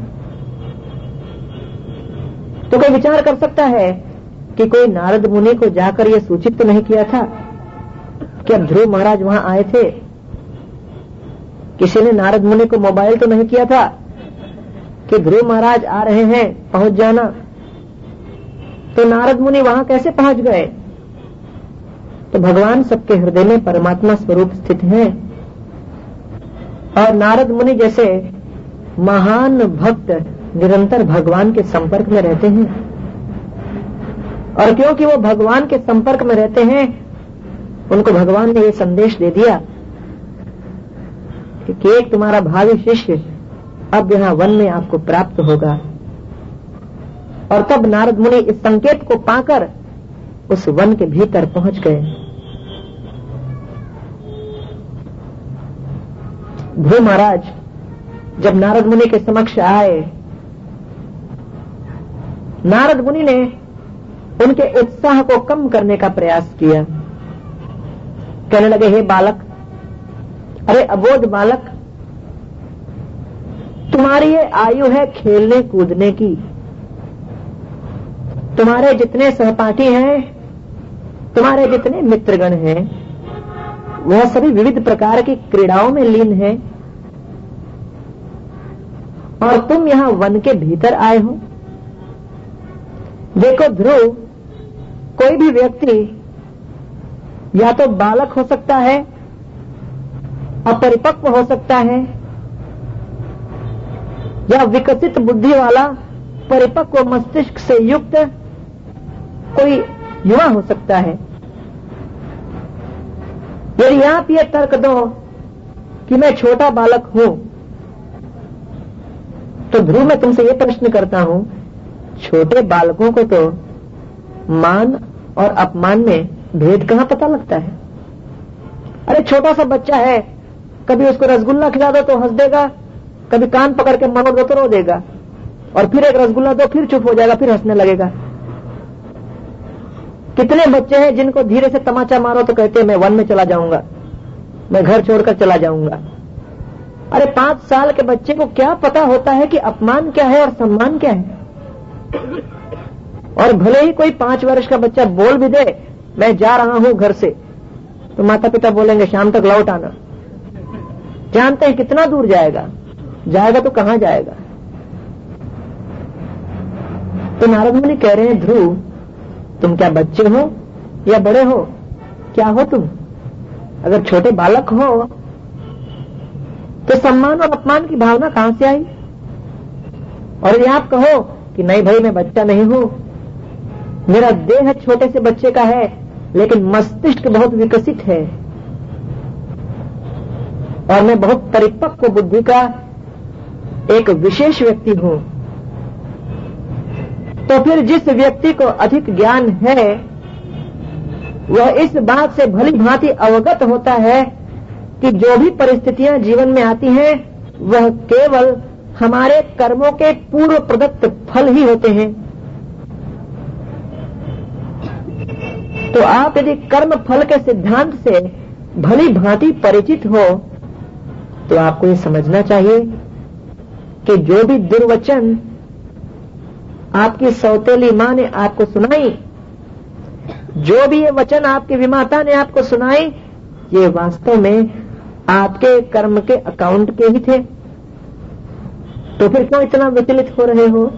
तो कोई विचार कर सकता है कि कोई नारद मुनि को जाकर यह सूचित तो नहीं किया था कि अब ध्रुव महाराज वहां आए थे? किसी ने नारद मुनि को मोबाइल तो नहीं किया था कि ध्रुव महाराज आ रहे हैं, पहुंच जाना? तो नारद मुनि वहां कैसे पहुंच गए? तो भगवान सबके हृदय में परमात्मा स्वरूप स्थित है और नारद मुनि जैसे महान भक्त निरंतर भगवान के संपर्क में रहते हैं। और क्योंकि वो भगवान के संपर्क में रहते हैं, उनको भगवान ने ये संदेश दे दिया कि एक तुम्हारा भावी शिष्य अब यहां वन में आपको प्राप्त होगा। और तब नारद मुनि इस संकेत को पाकर उस वन के भीतर पहुंच गए। ध्रुव महाराज जब नारद मुनि के समक्ष आए, नारद मुनि ने उनके उत्साह को कम करने का प्रयास किया। कहने लगे, हे बालक, अरे अबोध बालक, तुम्हारी ये आयु है खेलने कूदने की, तुम्हारे जितने सहपाठी हैं, तुम्हारे जितने मित्रगण हैं, वह सभी विविध प्रकार की क्रीड़ाओं में लीन हैं और तुम यहां वन के भीतर आए हो। देखो ध्रुव, कोई भी व्यक्ति या तो बालक हो सकता है, अपरिपक्व हो सकता है, या विकसित बुद्धि वाला परिपक्व मस्तिष्क से युक्त कोई युवा हो सकता है। यदि आप ये तर्क दो कि मैं छोटा बालक हूं, तो ध्रुव मैं तुमसे ये प्रश्न करता हूं, छोटे बालकों को तो मान और अपमान में भेद कहां पता लगता है? अरे छोटा सा बच्चा है, कभी उसको रसगुल्ला खिला दो तो हंस देगा, कभी कान पकड़ के मरोड़ दो तो रो देगा, और फिर एक रसगुल्ला दो फिर चुप हो जाएगा, फिर हंसने लगेगा। कितने बच्चे हैं जिनको धीरे से तमाचा मारो तो कहते हैं मैं वन में चला जाऊंगा, मैं घर छोड़कर चला जाऊंगा। अरे पांच साल के बच्चे को क्या पता होता है कि अपमान क्या है और सम्मान क्या है? और भले ही कोई पांच वर्ष का बच्चा बोल भी दे मैं जा रहा हूं घर से, तो माता पिता बोलेंगे शाम तक लौट आना। जानते हैं कितना दूर जाएगा? जाएगा तो कहां जाएगा? तो नारद मुनि कह रहे हैं, ध्रुव तुम क्या बच्चे हो या बड़े हो? क्या हो तुम? अगर छोटे बालक हो तो सम्मान और अपमान की भावना कहां से आई? और यदि आप कहो कि नहीं भाई मैं बच्चा नहीं हूं, मेरा देह छोटे से बच्चे का है लेकिन मस्तिष्क बहुत विकसित है और मैं बहुत परिपक्व बुद्धि का एक विशेष व्यक्ति हूं, तो फिर जिस व्यक्ति को अधिक ज्ञान है वह इस बात से भली भांति अवगत होता है कि जो भी परिस्थितियां जीवन में आती हैं वह केवल हमारे कर्मों के पूर्व प्रदत्त फल ही होते हैं। तो आप यदि कर्म फल के सिद्धांत से भली भांति परिचित हो तो आपको ये समझना चाहिए कि जो भी दुर्वचन आपकी सौतेली मां ने आपको सुनाई, जो भी ये वचन आपके विमाता ने आपको सुनाई, ये वास्तव में आपके कर्म के अकाउंट के ही थे। तो फिर क्यों इतना विचलित हो रहे हो?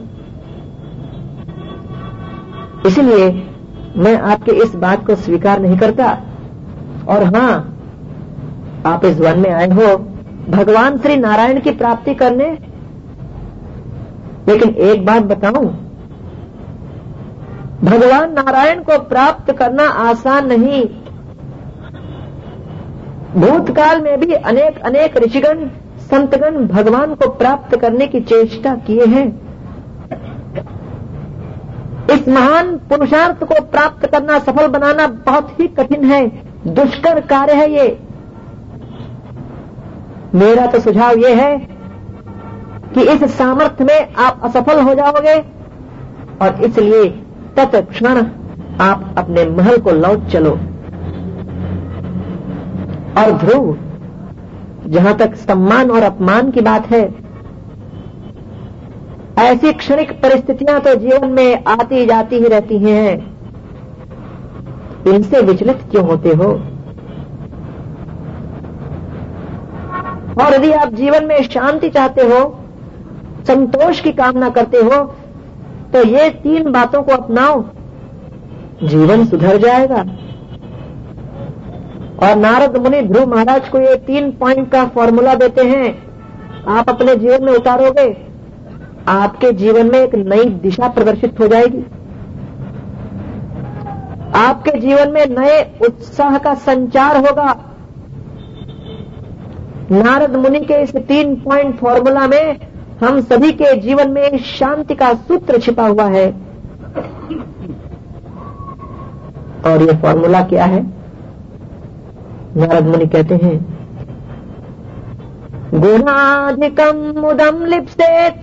इसलिए मैं आपके इस बात को स्वीकार नहीं करता। और हां, आप इस वन में आए हो भगवान श्री नारायण की प्राप्ति करने, लेकिन एक बात बताऊं, भगवान नारायण को प्राप्त करना आसान नहीं। भूतकाल में भी अनेक अनेक ऋषिगण संतगण भगवान को प्राप्त करने की चेष्टा किए हैं। इस महान पुरुषार्थ को प्राप्त करना, सफल बनाना बहुत ही कठिन है, दुष्कर कार्य है ये। मेरा तो सुझाव ये है कि इस सामर्थ्य में आप असफल हो जाओगे और इसलिए तत्क्षण आप अपने महल को लौट चलो। और ध्रुव, जहां तक सम्मान और अपमान की बात है, ऐसी क्षणिक परिस्थितियां तो जीवन में आती जाती ही रहती हैं, इनसे विचलित क्यों होते हो? और यदि आप जीवन में शांति चाहते हो, संतोष की कामना करते हो, तो ये तीन बातों को अपनाओ, जीवन सुधर जाएगा। और नारद मुनि ध्रुव महाराज को ये तीन पॉइंट का फॉर्मूला देते हैं, आप अपने जीवन में उतारोगे, आपके जीवन में एक नई दिशा प्रदर्शित हो जाएगी, आपके जीवन में नए उत्साह का संचार होगा। नारद मुनि के इस तीन पॉइंट फॉर्मूला में हम सभी के जीवन में शांति का सूत्र छिपा हुआ है। और ये फॉर्मूला क्या है? नारद मुनि कहते हैं, गुणाधिकम मुदम लिप्सेत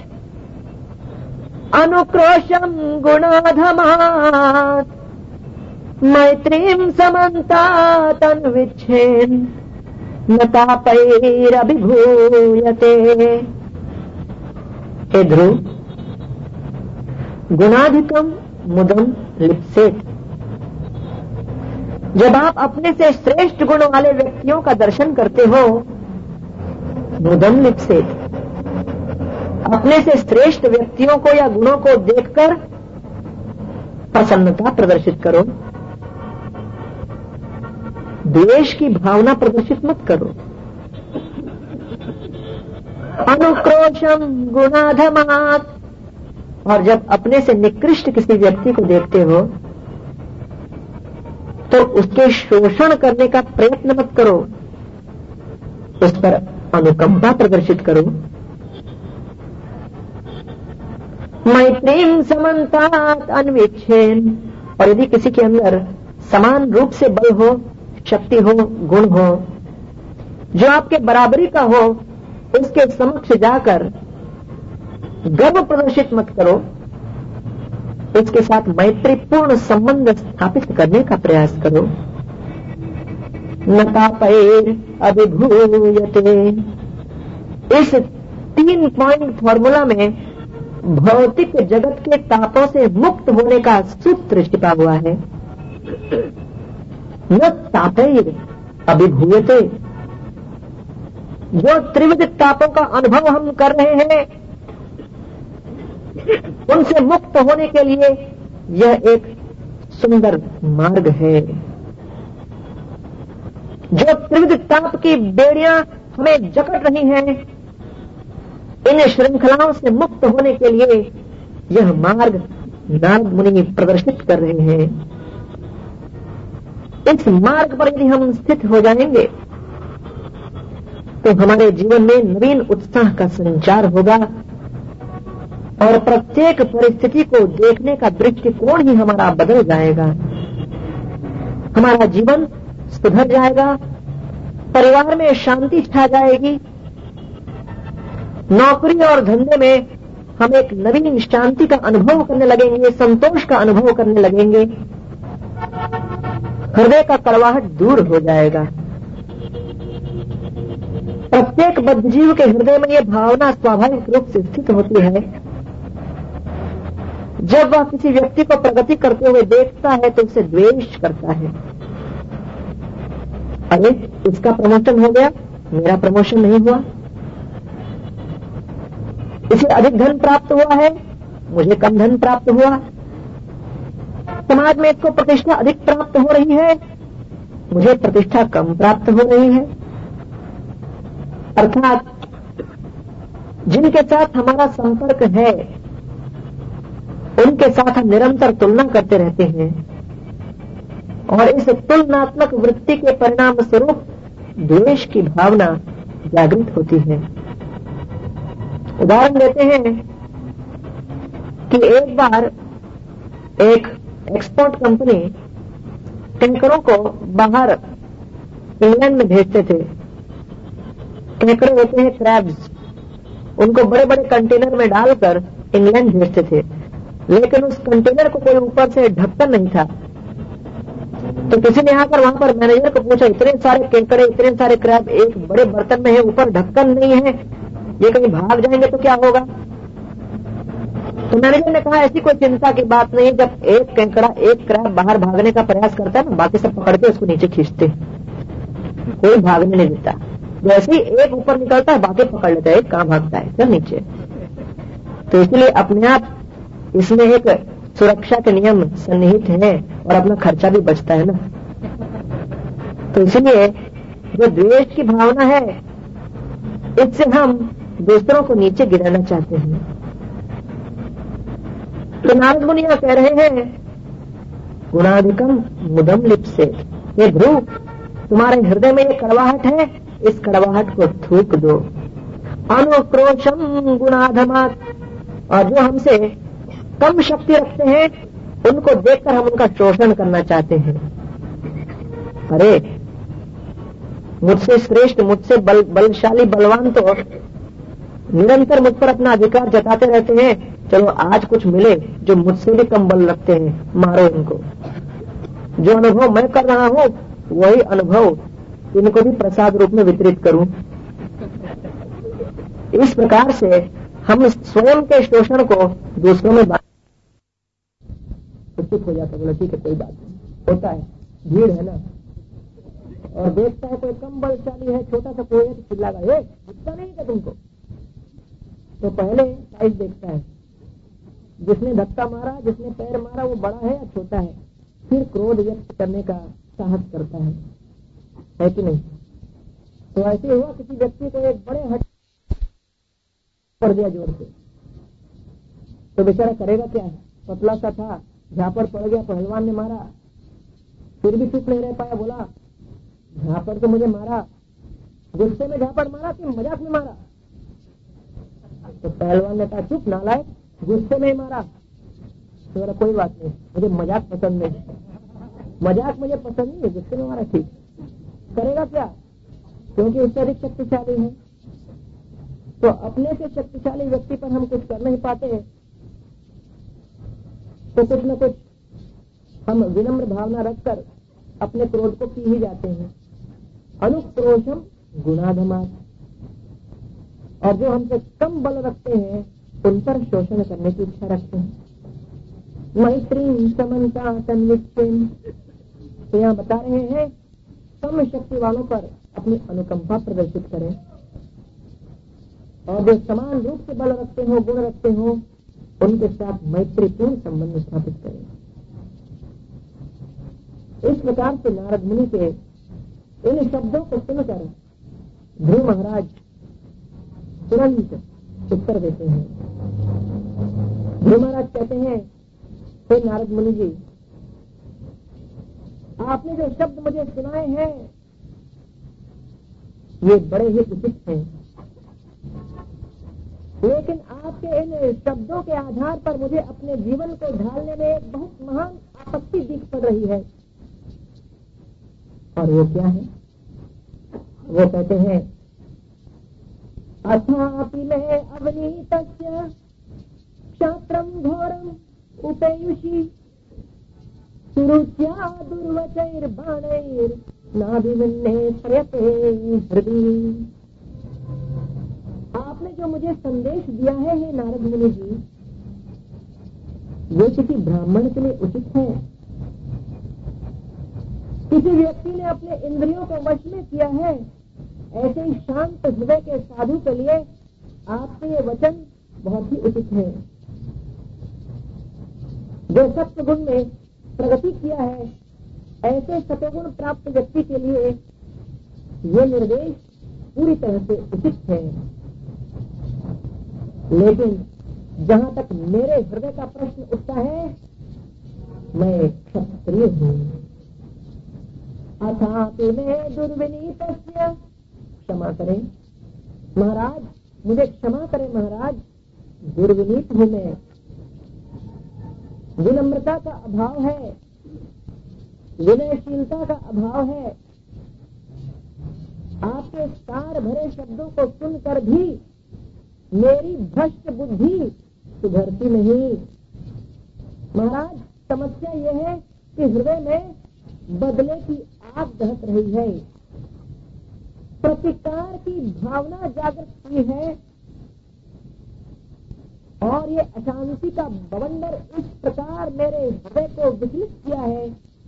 अनुक्रोशम गुणाधमात् मैत्रीम समन्तात अन्विच्छेन् न तापैरभिभूयते। हे ध्रुव, गुणाधिकम मुदम लिप्सेत। जब आप अपने से श्रेष्ठ गुण वाले व्यक्तियों का दर्शन करते हो, मुदम लिप्सेत, अपने से श्रेष्ठ व्यक्तियों को या गुणों को देखकर प्रसन्नता प्रदर्शित करो, द्वेष की भावना प्रदर्शित मत करो। अनुक्रोशम गुणाधमात्, और जब अपने से निकृष्ट किसी व्यक्ति को देखते हो तो उसके शोषण करने का प्रयत्न मत करो, उस पर अनुकंपा प्रदर्शित करो। मैत्रीम समन्तात अन्विच्छेन, और यदि किसी के अंदर समान रूप से बल हो, शक्ति हो, गुण हो, जो आपके बराबरी का हो, उसके समक्ष जाकर गर्व प्रदर्शित मत करो, उसके साथ मैत्रीपूर्ण संबंध स्थापित करने का प्रयास करो। न तापैर अभिभूयते, इस तीन पॉइंट फॉर्मूला में भौतिक जगत के तापों से मुक्त होने का सूत्र छिपा हुआ है। न तापैर अभिभूयते, जो त्रिविध तापों का अनुभव हम कर रहे हैं, उनसे मुक्त होने के लिए यह एक सुंदर मार्ग है। जो त्रिविध ताप की बेड़ियां हमें जकड़ रही हैं, इन श्रृंखलाओं से मुक्त होने के लिए यह मार्ग नारद मुनि प्रदर्शित कर रहे हैं। इस मार्ग पर यदि हम स्थित हो जाएंगे तो हमारे जीवन में नवीन उत्साह का संचार होगा और प्रत्येक परिस्थिति को देखने का दृष्टिकोण ही हमारा बदल जाएगा। हमारा जीवन सुधर जाएगा, परिवार में शांति छा जाएगी, नौकरी और धंधे में हम एक नवीन शांति का अनुभव करने लगेंगे, संतोष का अनुभव करने लगेंगे, हृदय का कड़वाहट दूर हो जाएगा। प्रत्येक बद्धजीव के हृदय में यह भावना स्वाभाविक रूप से स्थित होती है। जब वह किसी व्यक्ति को प्रगति करते हुए देखता है तो उसे द्वेष करता है। अरे इसका प्रमोशन हो गया, मेरा प्रमोशन नहीं हुआ, इसे अधिक धन प्राप्त हुआ है, मुझे कम धन प्राप्त हुआ, समाज में इसको प्रतिष्ठा अधिक प्राप्त हो रही है, मुझे प्रतिष्ठा कम प्राप्त हो रही है। अर्थात जिनके साथ हमारा संपर्क है उनके साथ हम निरंतर तुलना करते रहते हैं और इस तुलनात्मक वृत्ति के परिणाम स्वरूप द्वेष की भावना जागृत होती है। उदाहरण देते हैं कि एक बार एक एक्सपोर्ट कंपनी टैंकरों को बाहर इंग्लैंड में भेजते थे। टैंकर होते हैं क्रैब्स, उनको बड़े बड़े कंटेनर में डालकर इंग्लैंड भेजते थे, लेकिन उस कंटेनर को कोई ऊपर से ढक्कन नहीं था। तो किसी ने आकर वहां पर मैनेजर को पूछा, इतने सारे केकड़े, इतने सारे क्रैब एक बड़े बर्तन में है, ऊपर ढक्कन नहीं है, ये कहीं भाग जाएंगे तो क्या होगा? तो मैनेजर ने कहा, ऐसी कोई चिंता की बात नहीं, जब एक केकड़ा एक क्रैब बाहर भागने का प्रयास करता है ना, बाकी सब पकड़ के उसको नीचे खींचते, कोई भागने नहीं देता। जैसे ही एक ऊपर निकलता है बाकी पकड़ लेता है, एक कहां भागता है, चल नीचे। तो इसलिए अपने आप इसमें एक सुरक्षा के नियम सन्निहित हैं और अपना खर्चा भी बचता है ना। तो इसलिए जो द्वेष की भावना है, इससे हम दूसरों को नीचे गिराना चाहते हैं। तो नारद मुनि कह रहे हैं, गुणाधिकम मुदम लिप्सेत, ये ध्रुव तुम्हारे हृदय में ये कड़वाहट है, इस कड़वाहट को थूक दो। अनुक्रोशम गुणाधमात्, और जो हमसे कम शक्ति रखते हैं उनको देखकर हम उनका शोषण करना चाहते हैं। अरे मुझसे श्रेष्ठ, मुझसे बल, बलशाली बलवान तो निरंतर मुझ पर अपना अधिकार जताते रहते हैं, चलो आज कुछ मिले जो मुझसे भी कम बल रखते हैं, मारो इनको। जो अनुभव मैं कर रहा हूं वही अनुभव इनको भी प्रसाद रूप में वितरित करूं। इस प्रकार से हम स्वयं के शोषण को दूसरों में चुप हो जाता, बोला ठीक है कोई बात नहीं, होता है, भीड़ है ना। और देखता है कोई कम बलशाली है, छोटा सा कोई है तो चिल्लागा, ए दिखता नहीं क्या तुमको? तो पहले साइज देखता है, जिसने धक्का मारा, जिसने पैर मारा वो बड़ा है या छोटा है, फिर क्रोध व्यक्त करने का साहस करता है, है कि नहीं? तो ऐसे हुआ किसी व्यक्ति को एक बड़े हट पड़ गया जोर से, तो बेचारा करेगा क्या? पतला सा था, झापड़ पड़ गया, पहलवान ने मारा, फिर भी चुप नहीं रह पाया, बोला झापड़ तो मुझे मारा, गुस्से में झापड़ मारा कि मजाक में मारा? तो पहलवान ने कहा चुप नालायक, गुस्से में ही मारा। तो बोला कोई बात नहीं, मुझे मजाक पसंद नहीं, मजाक मुझे पसंद नहीं है, गुस्से में मारा ठीक। करेगा क्या? क्योंकि उससे अधिक शक्तिशाली है। तो अपने से शक्तिशाली व्यक्ति पर हम कुछ कर नहीं पाते, तो कुछ न कुछ हम विनम्र भावना रखकर अपने क्रोध को पी ही जाते हैं। अनुक्रोशम गुणाधमात, और जो हमसे कम बल रखते हैं उन पर शोषण करने की इच्छा रखते हैं। मैत्री समन्ता तन्विक्षेम, तो यहाँ बता रहे हैं कम शक्ति वालों पर अपनी अनुकंपा प्रदर्शित करें, और जो समान रूप से बल रखते हो, गुण रखते हो, उनके साथ मैत्रीपूर्ण संबंध स्थापित करें। इस प्रकार से नारद मुनि के इन शब्दों को सुनकर ध्रुव महाराज तुरंत उत्तर देते हैं। ध्रुव महाराज कहते हैं, हे नारद मुनि जी, आपने जो शब्द मुझे सुनाए हैं ये बड़े ही उचित हैं, लेकिन आपके इन शब्दों के आधार पर मुझे अपने जीवन को ढालने में एक बहुत महान आपत्ति दिख पड़ रही है। और वो क्या है? वो कहते हैं, अथापि मैं अवनीतस्य क्षात्रम घोरम उपेयुषी सुरुच्या दुर्वचैर बाणैर नाभिमन्ये प्रयते हृदय। आपने जो मुझे संदेश दिया है हे नारद मुनि जी, ये किसी ब्राह्मण के लिए उचित है? किसी व्यक्ति ने अपने इंद्रियों को वश में किया है, ऐसे ही शांत हृदय के साधु के लिए आपके ये वचन बहुत ही उचित है। जो सत्य गुण में प्रगति किया है, ऐसे सतोगुण प्राप्त व्यक्ति के लिए ये निर्देश पूरी तरह से उचित है। लेकिन जहां तक मेरे हृदय का प्रश्न उठता है, मैं क्षत्रिय हूँ। अथापि मैं दुर्विनीतस्य, क्षमा करें महाराज, मुझे क्षमा करें महाराज, दुर्विनीत हूँ मैं। विनम्रता का अभाव है, विनयशीलता का अभाव है। आपके सार भरे शब्दों को सुनकर भी मेरी भ्रष्ट बुद्धि सुधरती नहीं। महाराज, समस्या यह है कि हृदय में बदले की आग दहक रही है, प्रतिकार की भावना जागृत हुई है, और ये अशांति का बवंडर इस प्रकार मेरे हृदय को विचलित किया है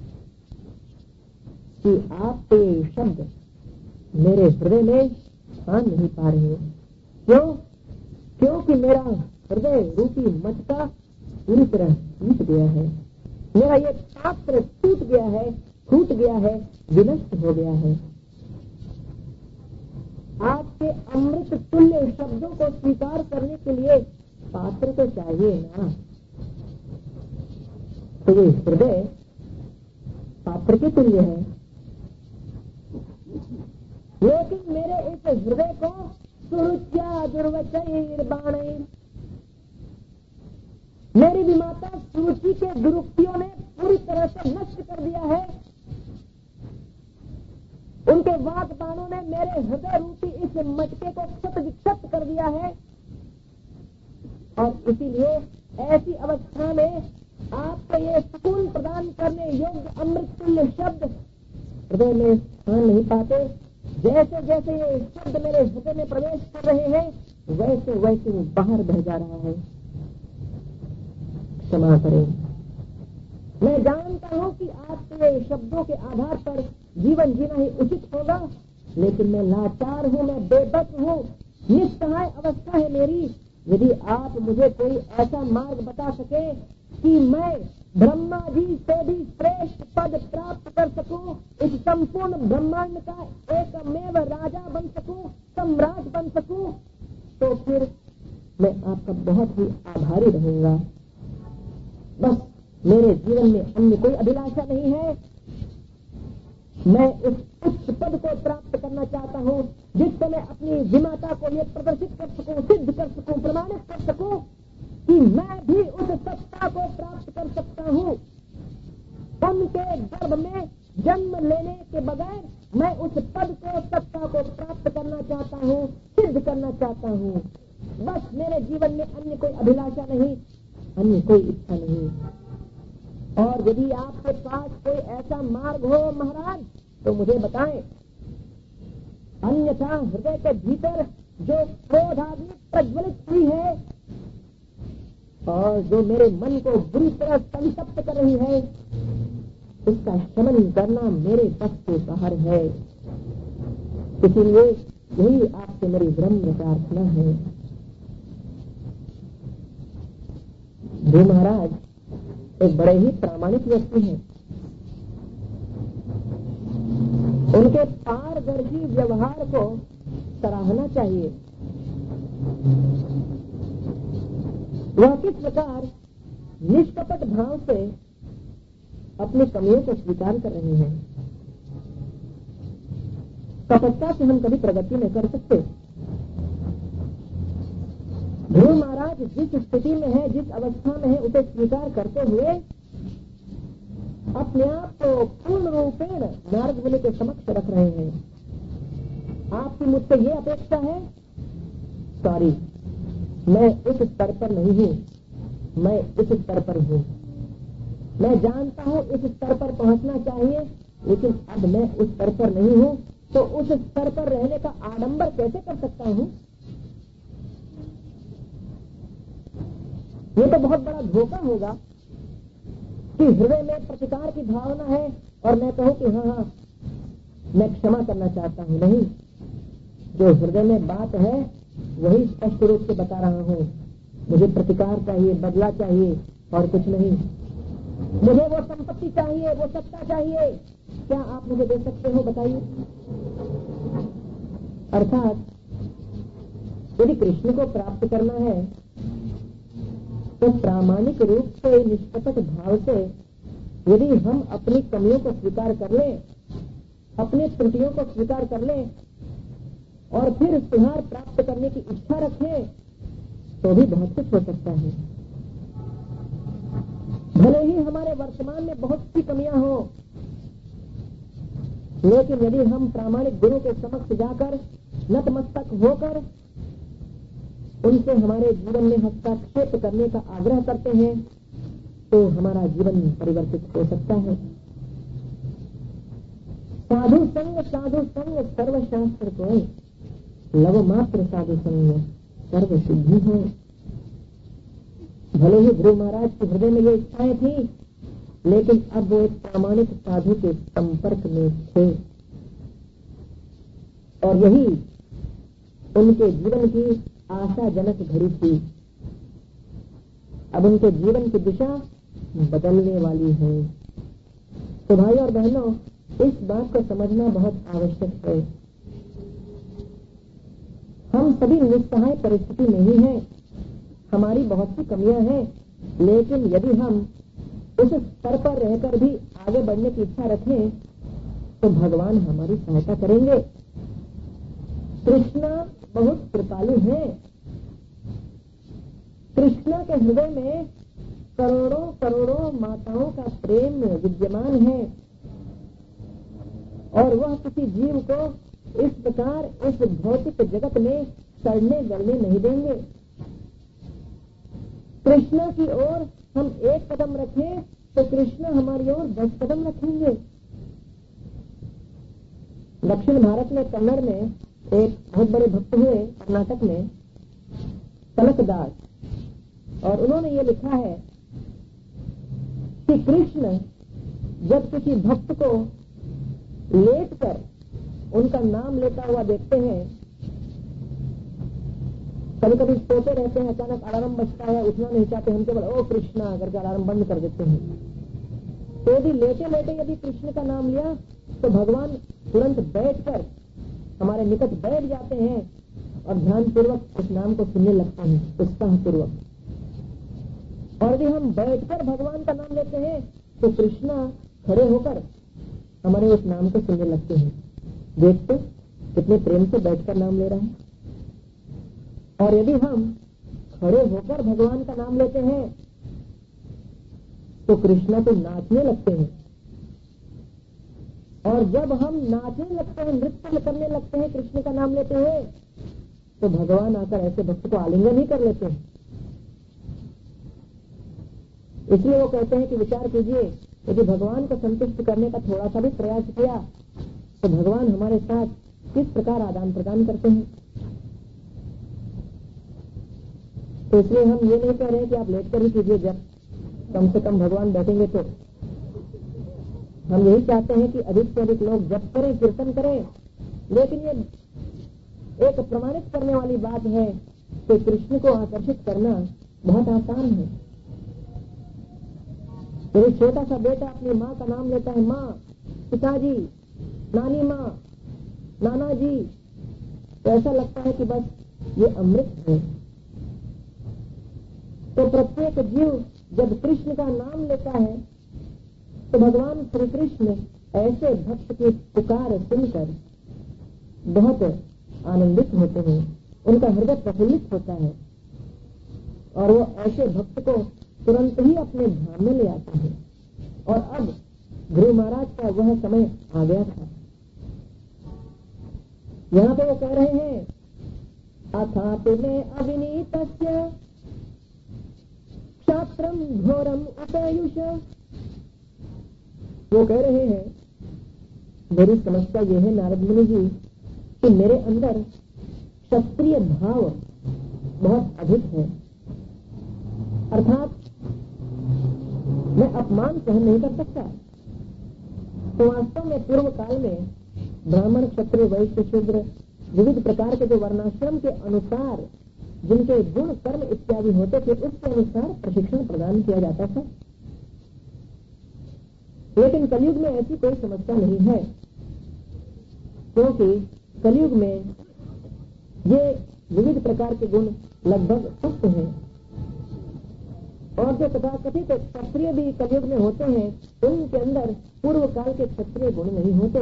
कि आपके शब्द मेरे हृदय में स्थान नहीं पा रहे। क्यों? क्योंकि मेरा हृदय रूपी मटका पूरी तरह टूट गया है, मेरा ये पात्र टूट गया है, टूट गया है, विनष्ट हो गया है। आपके अमृत तुल्य शब्दों को स्वीकार करने के लिए पात्र तो चाहिए ना। तो ये हृदय पात्र के तुल्य है, लेकिन मेरे इस हृदय को सुरुच्या दुर्वचैर बाणैर, मेरी विमाता सुरुचि के दुरुक्तियों ने पूरी तरह से नष्ट कर दिया है। उनके वाक बाणों ने मेरे हृदय रूपी इस मटके को क्षत विक्षत कर दिया है, और इसीलिए ऐसी अवस्था में आपको ये सुकून प्रदान करने योग्य अमृतुल्य शब्द हृदय में स्थान नहीं पाते। जैसे जैसे ये शब्द मेरे हृदय में प्रवेश कर रहे हैं, वैसे वैसे वो बाहर बह जा रहा है। क्षमा करें, मैं जानता हूं कि आपके शब्दों के आधार पर जीवन जीना ही उचित होगा, लेकिन मैं लाचार हूं, मैं बेबस हूं, निस्सहाय अवस्था है मेरी। यदि आप मुझे कोई ऐसा मार्ग बता सके कि मैं ब्रह्मा जी से भी श्रेष्ठ पद प्राप्त कर सकूं, इस संपूर्ण ब्रह्मांड का एकमेव राजा बन सकूं, सम्राट बन सकूं, तो फिर मैं आपका बहुत ही आभारी रहूंगा। बस मेरे जीवन में अन्य कोई अभिलाषा नहीं है। मैं उस उच्च पद को प्राप्त करना चाहता हूं जिससे मैं अपनी विमाता को ये प्रदर्शित कर सकूं, सिद्ध कर सकूं, प्रमाणित कर सकूं कि मैं भी उस सत्ता को प्राप्त कर सकता हूं। उनके गर्भ में जन्म लेने के बगैर मैं उस पद को, सत्ता को प्राप्त करना चाहता हूं, सिद्ध करना चाहता हूं। बस मेरे जीवन में अन्य कोई अभिलाषा नहीं, अन्य कोई इच्छा नहीं। और यदि आपके पास कोई ऐसा मार्ग हो महाराज तो मुझे बताएं, अन्यथा हृदय के भीतर जो क्रोधाग्नि प्रज्वलित हुई है और जो मेरे मन को बुरी तरह संतप्त कर रही है, उसका शमन करना मेरे बस के बाहर है। इसीलिए यही आपसे मेरी विनम्र प्रार्थना है। ध्रुव महाराज एक बड़े ही प्रामाणिक व्यक्ति हैं। उनके पारदर्शी व्यवहार को सराहना चाहिए। वह किस प्रकार निष्कपट भाव से अपनी कमियों को स्वीकार कर रहे हैं। कपटता से हम कभी प्रगति नहीं कर सकते। ध्रुव महाराज जिस स्थिति में है, जिस अवस्था में है, उसे स्वीकार करते हुए अपने आप को पूर्ण रूपेण मार्ग मुनि के समक्ष रख रहे हैं। आपकी मुझसे ये अपेक्षा है, सॉरी, मैं उस स्तर पर नहीं हूं, मैं इस स्तर पर हूं। मैं जानता हूं इस स्तर पर पहुंचना चाहिए, लेकिन अब मैं उस स्तर पर नहीं हूं, तो उस स्तर पर रहने का आडंबर कैसे कर सकता हूं? ये तो बहुत बड़ा धोखा होगा कि हृदय में प्रतिकार की भावना है और मैं कहूं कि हाँ हाँ मैं क्षमा करना चाहता हूं। नहीं, जो हृदय में बात है वही स्पष्ट रूप से बता रहा हूं। मुझे प्रतिकार चाहिए, बदला चाहिए और कुछ नहीं। मुझे वो संपत्ति चाहिए, वो सत्ता चाहिए। क्या आप मुझे दे सकते हो? बताइए। अर्थात यदि कृष्ण को प्राप्त करना है तो प्रामाणिक रूप से, निष्कपट भाव से यदि हम अपनी कमियों को स्वीकार कर लें, अपने त्रुटियों को स्वीकार कर लें और फिर सुधार प्राप्त करने की इच्छा रखें, तो भी बहुत कुछ हो सकता है। भले ही हमारे वर्तमान में बहुत सी कमियां हो, लेकिन यदि हम प्रामाणिक गुरु के समक्ष जाकर नतमस्तक होकर उनसे हमारे जीवन में हस्तक्षेप करने का आग्रह करते हैं, तो हमारा जीवन परिवर्तित हो सकता है। साधु संग साधु संग सर्वशास्त्र को, लव मात्र साधु संग सर्व सिद्धि है। भले ही ध्रुव महाराज के हृदय में ये इच्छाएं थी, लेकिन अब वो एक प्रामाणिक साधु के संपर्क में थे और यही उनके जीवन की आशाजनक घड़ी थी। अब उनके जीवन की दिशा बदलने वाली है। तो भाई और बहनों, इस बात को समझना बहुत आवश्यक है। हम सभी निस्सहाय परिस्थिति में ही हैं, हमारी बहुत सी कमियां हैं, लेकिन यदि हम उस स्तर पर रहकर भी आगे बढ़ने की इच्छा रखें तो भगवान हमारी सहायता करेंगे। कृष्ण बहुत कृपालु है। कृष्ण के हृदय में करोड़ों करोड़ों माताओं का प्रेम विद्यमान है और वह किसी जीव को इस प्रकार इस भौतिक जगत में सड़ने गलने नहीं देंगे। कृष्ण की ओर हम एक कदम रखें तो कृष्ण हमारी ओर दस कदम रखेंगे। दक्षिण भारत में कन्नड़ में एक बहुत बड़े भक्त हुए, कर्नाटक में, कनकदास, और उन्होंने ये लिखा है कि कृष्ण जब किसी भक्त को लेट कर उनका नाम लेता हुआ देखते हैं, कभी कभी सोते रहते हैं, अचानक अलार्म बजता है, उठना नहीं चाहते, हम केवल ओ कृष्णा करके अलार्म बंद कर देते हैं। तो यदि लेटे लेटे यदि कृष्ण का नाम लिया तो भगवान तुरंत बैठकर हमारे निकट बैठ जाते हैं और ध्यानपूर्वक उस नाम को सुनने लगते हैं, उत्साह पूर्वक। और यदि हम बैठकर भगवान का नाम लेते हैं तो कृष्णा खड़े होकर हमारे उस नाम को सुनने लगते हैं। देखते कितने प्रेम से बैठकर नाम ले रहे हैं। और यदि हम खड़े होकर भगवान का नाम लेते हैं तो कृष्णा तो नाचने लगते हैं। और जब हम नाचने लगते हैं, नृत्य करने लगते हैं कृष्ण का नाम लेते हुए, तो भगवान आकर ऐसे भक्त को आलिंगन ही कर लेते हैं। इसलिए वो कहते हैं कि विचार कीजिए, यदि भगवान को संतुष्ट करने का थोड़ा सा भी प्रयास किया तो भगवान हमारे साथ किस प्रकार आदान प्रदान करते हैं। तो इसलिए हम ये नहीं कह रहे कि आप लेट कर ही कीजिए, जब कम से कम भगवान बैठेंगे तो। हम यही चाहते हैं कि अधिक से अधिक लोग जप करें, कीर्तन करें, लेकिन ये एक प्रमाणित करने वाली बात है कि कृष्ण को आकर्षित करना बहुत आसान है। यदि छोटा सा बेटा अपनी माँ का नाम लेता है, माँ, पिताजी, नानी माँ, नाना जी, तो ऐसा लगता है कि बस ये अमृत है। तो प्रत्येक जीव जब कृष्ण का नाम लेता है तो भगवान श्री कृष्ण ऐसे भक्त की पुकार सुनकर बहुत आनंदित होते हैं, उनका हृदय प्रफुल्लित होता है और वो ऐसे भक्त को तुरंत ही अपने ध्यान में ले आते हैं। और अब ध्रुव महाराज का वह समय आ गया था। यहाँ पे वो कह रहे हैं, अथापि मे अविनीतस्य क्षात्रम घोरम उपेयुष। वो कह रहे हैं, मेरी समस्या यह है नारद मुनि जी कि मेरे अंदर क्षत्रिय भाव बहुत अधिक है, अर्थात मैं अपमान सहन नहीं कर सकता। तो वास्तव में पूर्व काल में ब्राह्मण, क्षत्रिय, वैश्य, शूद्र विविध प्रकार के जो वर्णाश्रम के अनुसार जिनके गुण, कर्म इत्यादि होते थे, उसके अनुसार प्रशिक्षण प्रदान किया जाता था। लेकिन कलयुग में ऐसी कोई समस्या नहीं है, क्योंकि कलयुग में ये विविध प्रकार के गुण लगभग सुप्त हैं। और जो तथाकथित क्षत्रिय भी कलयुग में होते हैं, उनके अंदर पूर्व काल के क्षत्रिय गुण नहीं होते।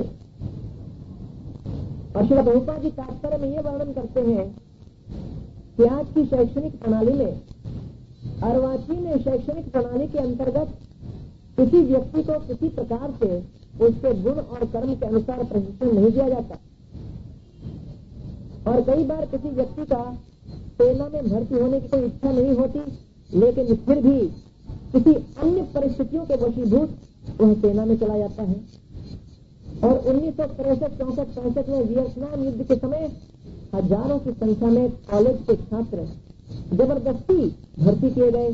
और श्री प्रभुपाद जी तात्पर्य में ये वर्णन करते हैं कि आज की शैक्षणिक प्रणाली में, अर्वाचीन शैक्षणिक प्रणाली के अंतर्गत किसी व्यक्ति को किसी प्रकार से उसके गुण और कर्म के अनुसार प्रशिक्षण नहीं दिया जाता। और कई बार किसी व्यक्ति का सेना में भर्ती होने की कोई इच्छा नहीं होती, लेकिन फिर भी किसी अन्य परिस्थितियों के वशीभूत वह सेना में चला जाता है। और उन्नीस सौ तिरसठ चौसठ पैंसठ में वियतनाम युद्ध के समय हजारों की संख्या में कॉलेज के छात्र जबरदस्ती भर्ती किए गए।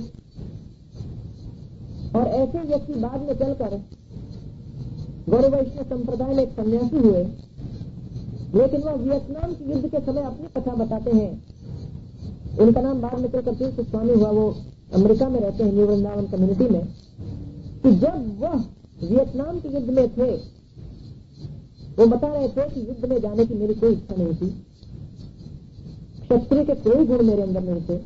और ऐसे व्यक्ति बाद में चलकर गौरव वैष्णव संप्रदाय में एक सन्यासी हुए, लेकिन वह वियतनाम के युद्ध के समय अपनी कथा बताते हैं। उनका नाम बाद में चलकर तीर्थ स्वामी हुआ, वो अमेरिका में रहते हैं, न्यू वृंदावन कम्युनिटी में, कि जब वह वियतनाम के युद्ध में थे, वो बता रहे थे कि युद्ध में जाने की मेरी कोई इच्छा नहीं थी, क्षत्रिय के कोई गुण मेरे अंदर नहीं थे,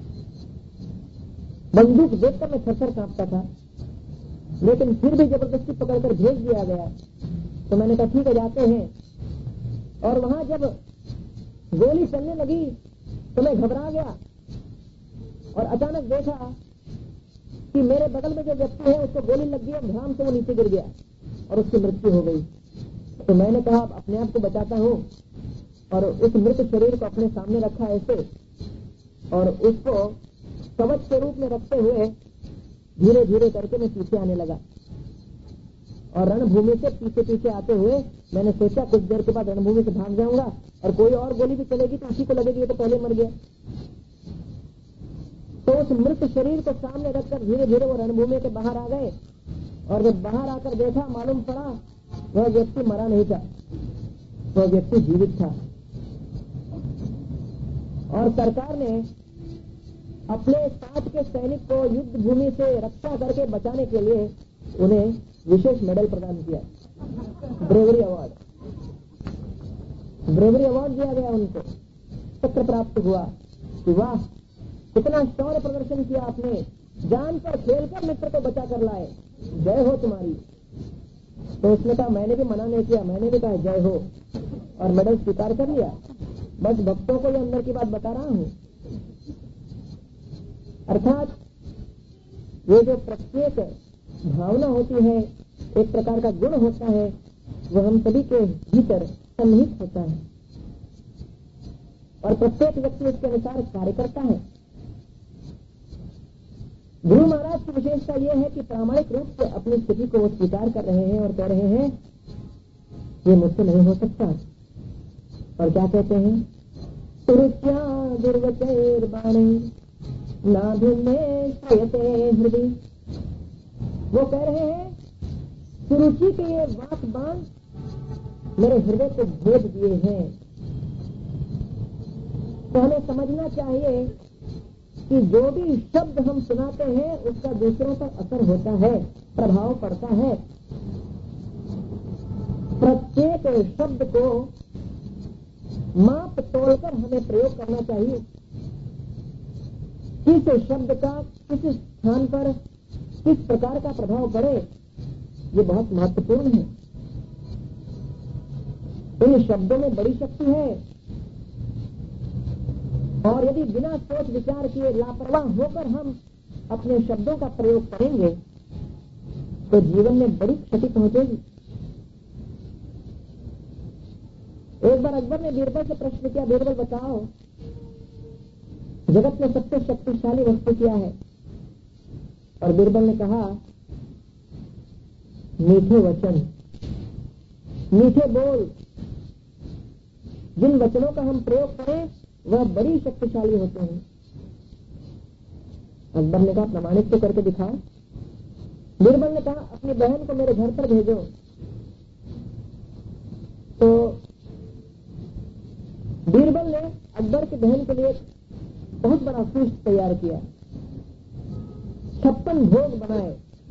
बंदूक देखकर मैं थरथर कांपता था, लेकिन फिर भी जबरदस्ती पकड़कर भेज दिया गया। तो मैंने कहा ठीक है, जाते हैं। और वहां जब गोली चलने लगी तो मैं घबरा गया और अचानक देखा कि मेरे बगल में जो व्यक्ति है उसको गोली लग गई, भ्राम से वो नीचे गिर गया और उसकी मृत्यु हो गई। तो मैंने कहा अपने आप को बचाता हूँ और उस मृत शरीर को अपने सामने रखा ऐसे, और उसको कवच के रूप में रखते हुए धीरे धीरे करके मैं पीछे आने लगा। और रणभूमि से पीछे पीछे आते हुए मैंने सोचा कुछ देर के बाद रणभूमि से भाग जाऊंगा और कोई और गोली भी चलेगी तो उसी को लगेगी, ये तो पहले मर गया। तो उस मृत शरीर को सामने रखकर धीरे धीरे वो रणभूमि के बाहर आ गए और जब बाहर आकर देखा मालूम पड़ा वह व्यक्ति मरा नहीं था, वह व्यक्ति जीवित था। और सरकार ने अपने साथ के सैनिक को युद्ध भूमि से रक्षा करके बचाने के लिए उन्हें विशेष मेडल प्रदान किया, ब्रेवरी अवार्ड ब्रेवरी अवार्ड दिया गया उनको, चक्र प्राप्त हुआ कि वाह कितना शौर्य प्रदर्शन किया आपने, जान पर खेलकर मित्र को बचा कर लाए, जय हो तुम्हारी। तो उसने कहा मैंने भी मना नहीं किया, मैंने भी कहा जय हो और मेडल स्वीकार कर लिया। बस भक्तों को ये अंदर की बात बता रहा हूं। अर्थात ये जो प्रत्येक भावना होती है, एक प्रकार का गुण होता है, वह हम सभी के भीतर सन्निहित होता है और प्रत्येक व्यक्ति उसके अनुसार कार्य करता है। गुरु महाराज की विशेषता यह है कि प्रामाणिक रूप से अपनी स्थिति को वो स्वीकार कर रहे हैं और कह रहे हैं ये मुझसे नहीं हो सकता। और क्या कहते हैं, सुरुच्या दुर्वचैर्बाणे नाभिन्ने श्रूयते हृदय। वो कह रहे हैं सुरुचि के ये वाक बाण मेरे हृदय को भेद दिए हैं। तो हमें समझना चाहिए कि जो भी शब्द हम सुनाते हैं उसका दूसरों पर असर होता है, प्रभाव पड़ता है। प्रत्येक शब्द को माप तोड़कर हमें प्रयोग करना चाहिए। किस शब्द का किस स्थान पर किस प्रकार का प्रभाव पड़े, ये बहुत महत्वपूर्ण है। इन शब्दों में बड़ी शक्ति है और यदि बिना सोच विचार किए लापरवाह होकर हम अपने शब्दों का प्रयोग करेंगे तो जीवन में बड़ी क्षति पहुंचेगी। एक बार अकबर ने बीरबल से प्रश्न किया, बीरबल बताओ जगत में सबसे शक्तिशाली वस्तु क्या है? और बीरबल ने कहा मीठे वचन, मीठे बोल। जिन वचनों का हम प्रयोग करें वह बड़ी शक्तिशाली होते हैं। अकबर ने कहा प्रमाणित तो करके दिखाओ। बीरबल ने कहा अपनी बहन को मेरे घर पर भेजो। तो बीरबल ने अकबर की बहन के लिए बहुत बड़ा फीस्ट तैयार किया, छप्पन भोग बनाए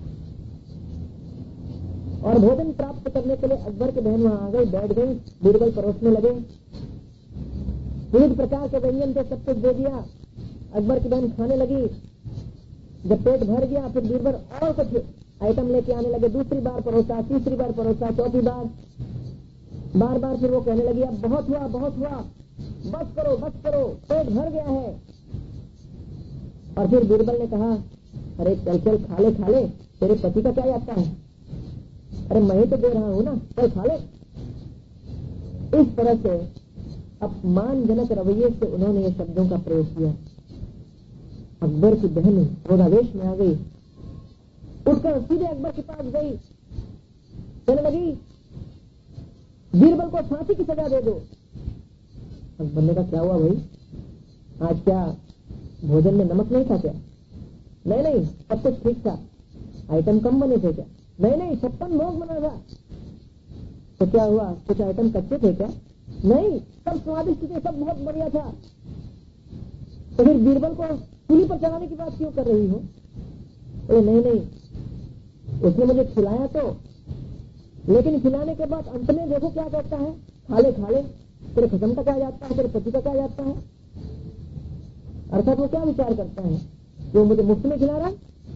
और भोजन प्राप्त करने के लिए अकबर की बहन वहां आ गई, बैठ गई, बीरबल परोसने लगे। विविध प्रकार के व्यंजन थे, सब कुछ दे दिया। अकबर की बहन खाने लगी। जब पेट भर गया फिर बीरबल और कुछ आइटम लेके आने लगे। दूसरी बार परोसा, तीसरी बार परोसा, चौथी बार बार बार फिर वो कहने लगी अब बहुत हुआ बहुत हुआ, बस करो बस करो, पेट भर गया है। और फिर बीरबल ने कहा अरे चल चल खा ले खा ले, तेरे पति का क्या जाता है? अरे मैं ही तो दे रहा हूं ना, चल खा ले। इस तरह से अपमानजनक रवैये से उन्होंने ये शब्दों का प्रयोग किया। अकबर की बहन क्रोधावेश में आ गई, उठकर सीधे अकबर के पास गई, कहने लगी बीरबल को फांसी की सजा दे दो। अकबर ने कहा क्या हुआ भाई, आज क्या भोजन में नमक नहीं था क्या? नहीं नहीं सब कुछ ठीक था। आइटम कम बने थे क्या? नहीं नहीं छप्पन भोग बना था। तो क्या हुआ, कुछ आइटम कच्चे थे क्या? नहीं सब स्वादिष्ट थे, सब बहुत बढ़िया था। तो फिर बीरबल को चूल्ही पर चढ़ाने की बात क्यों कर रही हो? अरे नहीं नहीं उसने मुझे खिलाया तो, लेकिन खिलाने के बाद अंत में देखो क्या कहता है, खा ले खा ले, तेरे खत्म का क्या जाता है, तेरे पति का क्या जाता है। अर्थात वो क्या विचार करता है कि वो मुझे मुफ्त में खिला रहा है।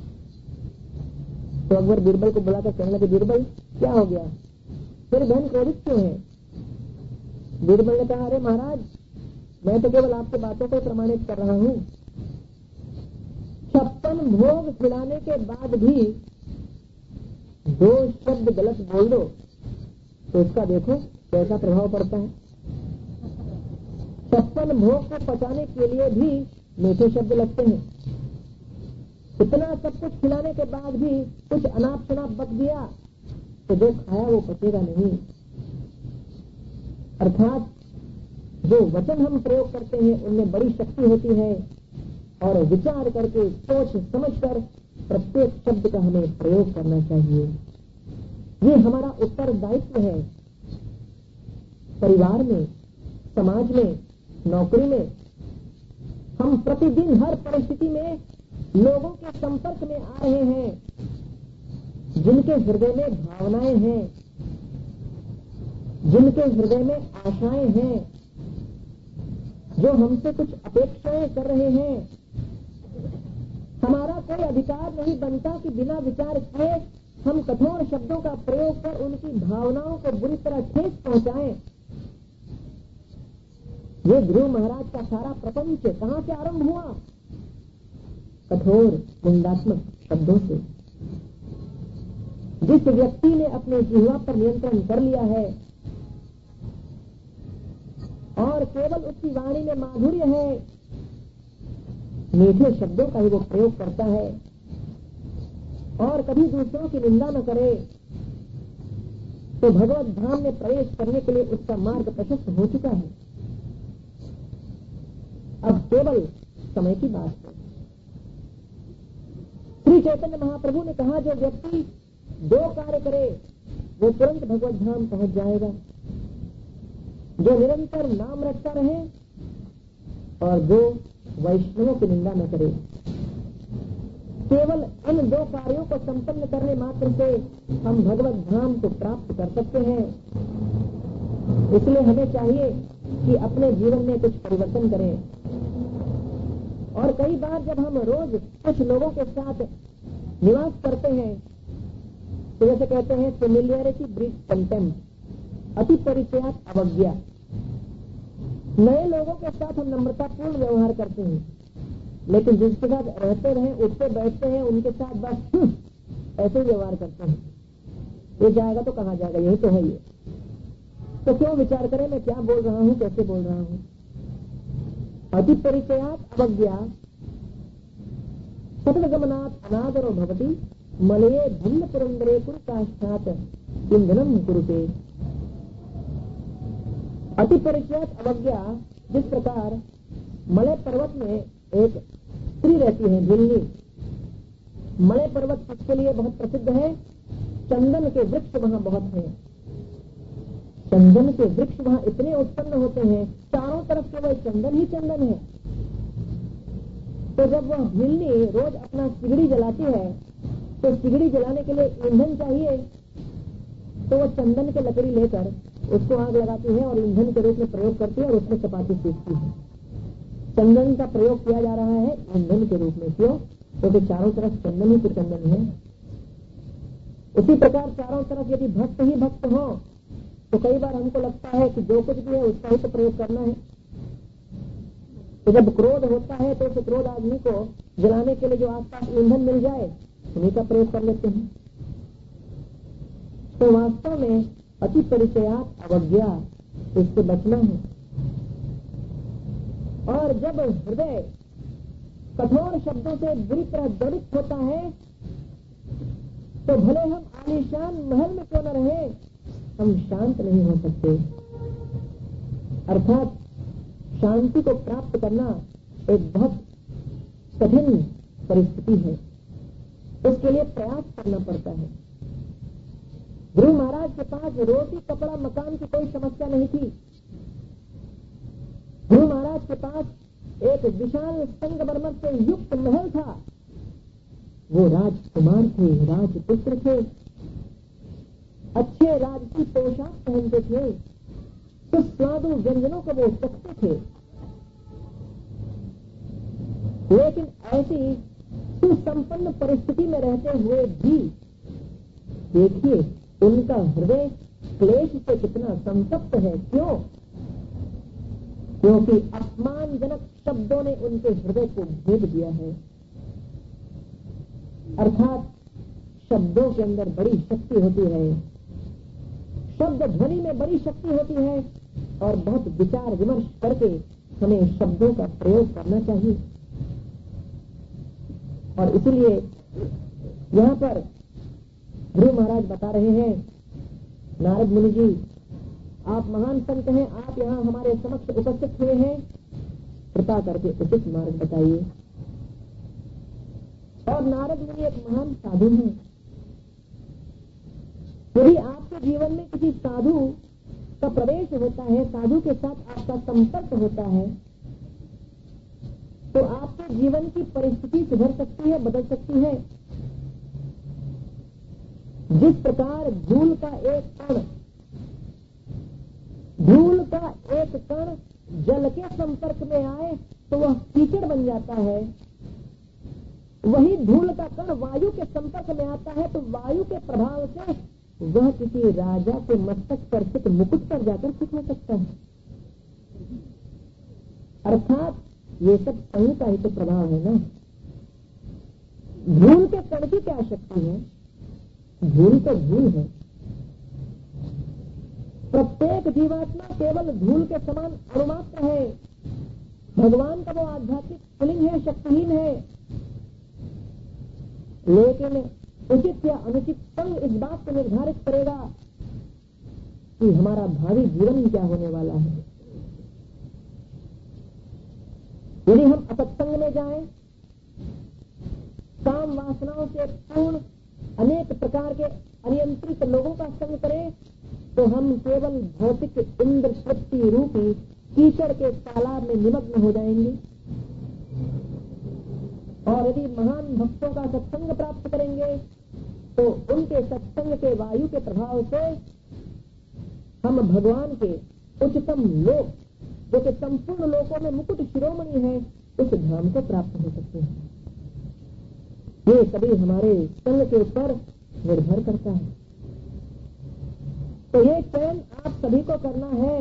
तो अकबर बीरबल को बुलाकर कहने लगे बीरबल क्या हो गया, तेरी बहन क्रोधित क्यों है? बीरबल ने कहा अरे महाराज मैं तो केवल आपकी बातों को प्रमाणित कर रहा हूं। छप्पन भोग खिलाने के बाद भी दो शब्द गलत बोल दो तो इसका देखो कैसा प्रभाव पड़ता है। छप्पन भोग को पचाने के लिए भी मीठे शब्द लगते हैं। इतना सब कुछ खिलाने के बाद भी कुछ अनाप शनाप बक दिया तो जो खाया वो पचेगा नहीं। अर्थात जो वचन हम प्रयोग करते हैं उनमें बड़ी शक्ति होती है और विचार करके सोच समझकर प्रत्येक शब्द का हमें प्रयोग करना चाहिए। ये हमारा उत्तरदायित्व है। परिवार में, समाज में, नौकरी में हम प्रतिदिन हर परिस्थिति में लोगों के संपर्क में आ रहे हैं, जिनके हृदय में भावनाएं हैं, जिनके हृदय में आशाएं हैं, जो हमसे कुछ अपेक्षाएं कर रहे हैं। हमारा कोई अधिकार नहीं बनता कि बिना विचार किए हम कठोर शब्दों का प्रयोग कर उनकी भावनाओं को बुरी तरह ठेस पहुंचाएं। ये ध्रुव महाराज का सारा प्रपंच कहां से आरंभ हुआ? कठोर निंदात्मक शब्दों से। जिस व्यक्ति ने अपने जिह्वा पर नियंत्रण कर लिया है और केवल उसकी वाणी में माधुर्य है, मीठे शब्दों का ही वो प्रयोग करता है और कभी दूसरों की निंदा न करे, तो भगवत धाम में प्रवेश करने के लिए उसका मार्ग प्रशस्त हो चुका है। अब केवल समय की बात है। श्री चैतन्य महाप्रभु ने कहा, जो व्यक्ति दो कार्य करे वो तुरंत भगवत धाम पहुंच जाएगा। जो निरंतर नाम रखता रहे और जो वैष्णवों की निंदा न करे। केवल इन दो कार्यों को संपन्न करने मात्र से हम भगवत धाम को प्राप्त कर सकते हैं। इसलिए हमें चाहिए कि अपने जीवन में कुछ परिवर्तन करें। और कई बार जब हम रोज कुछ लोगों के साथ निवास करते हैं तो जैसे कहते हैं फेमिलियरिटी ब्रीड्स कंटेम्प्ट, अति परिचयात अवज्ञा। नए लोगों के साथ हम नम्रतापूर्ण व्यवहार करते हैं, लेकिन जिसके साथ रहते रहे, उठते बैठते हैं, उनके साथ बस ऐसे व्यवहार करते हैं। ये जाएगा तो कहाँ जाएगा, यही तो है ये। तो क्यों विचार करें मैं क्या बोल रहा हूँ, कैसे बोल रहा हूँ। अति परिचयात अवज्ञा सतगमनात् अनादरो भवति मलये भिन्न पुरंदरे कुरुकाष्ठात् इंधनम कुरुते। अति परिचयात अवज्ञा, जिस प्रकार मलय पर्वत में एक स्त्री रहती है, भिल्ली। मलय पर्वत किसके लिए बहुत प्रसिद्ध है? चंदन के वृक्ष वहां बहुत हैं। चंदन के वृक्ष वहां इतने उत्पन्न होते हैं, चारों तरफ केवल चंदन ही चंदन है। तो जब वह भिल्ली रोज अपना सिगड़ी जलाती है तो सिगड़ी जलाने के लिए ईंधन चाहिए, तो वह चंदन के लकड़ी लेकर उसको आग लगाती है और ईंधन के रूप में प्रयोग करती है और उसमें चपाती सेकती है। चंदन का प्रयोग किया जा रहा है ईंधन के रूप में। क्यों? क्योंकि तो चारों तरफ चंदन ही तो चंदन है। उसी प्रकार चारों तरफ यदि भक्त ही भक्त हो तो कई बार हमको लगता है कि जो कुछ भी है उसका ही तो प्रयोग करना है। तो जब क्रोध होता है तो उस क्रोध आदमी को जलाने के लिए जो आसपास ईंधन मिल जाए उन्हीं का प्रयोग कर लेते हैं। तो वास्तव में अति परिचयात अवज्ञा, इससे बचना है। और जब हृदय कठोर शब्दों से बुरी तरह जड़ित होता है तो भले हम आलीशान महल में क्यों न रहे, हम शांत नहीं हो सकते। अर्थात शांति को प्राप्त करना एक बहुत कठिन परिस्थिति है, उसके लिए प्रयास करना पड़ता है। गुरु महाराज के पास रोटी कपड़ा मकान की कोई समस्या नहीं थी। गुरु महाराज के पास एक विशाल संगमरमर से युक्त महल था। वो राजकुमार थे, राजपुत्र थे, अच्छे राजसी पोशाक पहनते थे, सुस्वादु व्यंजनों को वो चखते थे। लेकिन ऐसी सुसंपन्न परिस्थिति में रहते हुए भी देखिए उनका हृदय क्लेश से कितना संतप्त है। क्यों? क्योंकि अपमानजनक शब्दों ने उनके हृदय को भेद दिया है। अर्थात शब्दों के अंदर बड़ी शक्ति होती है, शब्द ध्वनि में बड़ी शक्ति होती है और बहुत विचार विमर्श करके हमें शब्दों का प्रयोग करना चाहिए। और इसलिए यहाँ पर गुरु महाराज बता रहे हैं, नारद मुनि जी आप महान संत हैं, आप यहाँ हमारे समक्ष उपस्थित हुए हैं, कृपा करके उचित मार्ग बताइए। और नारद मुनि एक महान साधु हैं। यदि आपके जीवन में किसी साधु का प्रवेश होता है, साधु के साथ आपका संपर्क होता है, तो आपके जीवन की परिस्थिति सुधर सकती है, बदल सकती है। जिस प्रकार धूल का एक कण धूल का एक कण जल के संपर्क में आए तो वह कीचड़ बन जाता है, वही धूल का कण वायु के संपर्क में आता है तो वायु के प्रभाव से वह किसी राजा के मस्तक पर स्थित मुकुट पर जाकर स्थित हो सकता है। अर्थात ये सब संग का ही तो प्रभाव है ना। धूल के कण की क्या शक्ति है? धूल तो धूल है। प्रत्येक जीवात्मा केवल धूल के समान अणुमात्र है। भगवान का वो आध्यात्मिक स्फुलिंग है, शक्तिहीन है। लेकिन उचित या अनुचित संग इस बात को निर्धारित करेगा कि हमारा भावी जीवन क्या होने वाला है। यदि हम असत्संग में जाएं, काम वासनाओं से पूर्ण अनेक प्रकार के अनियंत्रित लोगों का संग करें, तो हम केवल भौतिक इंद्र शक्ति रूपी कीचड़ के तालाब में निमग्न हो जाएंगे। और यदि महान भक्तों का सत्संग प्राप्त करेंगे तो उनके सत्संग के वायु के प्रभाव से हम भगवान के उच्चतम लोक, जो कि संपूर्ण लोकों में मुकुट शिरोमणि है, उस धाम को प्राप्त हो सकते हैं। ये सभी हमारे संग के ऊपर निर्भर करता है। तो ये चयन आप सभी को करना है,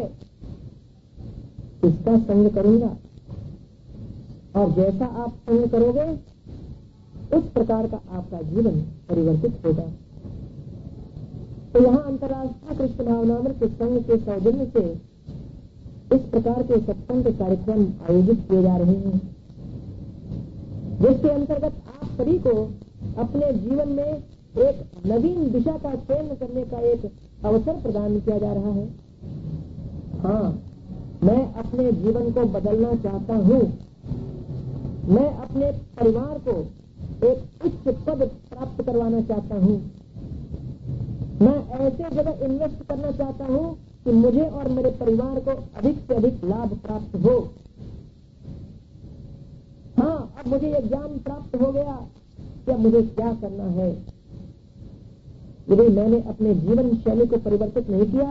इसका संग करूंगा, और जैसा आप संग करोगे उस प्रकार का आपका जीवन परिवर्तित होगा। तो यहाँ अंतर्राष्ट्रीय कृष्ण भावनामृत संघ के सौजन्य से इस प्रकार के सत्संग कार्यक्रम आयोजित किए जा रहे हैं, जिसके अंतर्गत आप सभी को अपने जीवन में एक नवीन दिशा का चयन करने का एक अवसर प्रदान किया जा रहा है। हाँ, मैं अपने जीवन को बदलना चाहता हूँ, मैं अपने परिवार को एक उच्च पद प्राप्त करवाना चाहता हूँ, मैं ऐसे जगह इन्वेस्ट करना चाहता हूँ कि मुझे और मेरे परिवार को अधिक से अधिक लाभ प्राप्त हो। हाँ, अब मुझे यह ज्ञान प्राप्त हो गया कि अब मुझे क्या करना है। यदि मैंने अपने जीवन शैली को परिवर्तित नहीं किया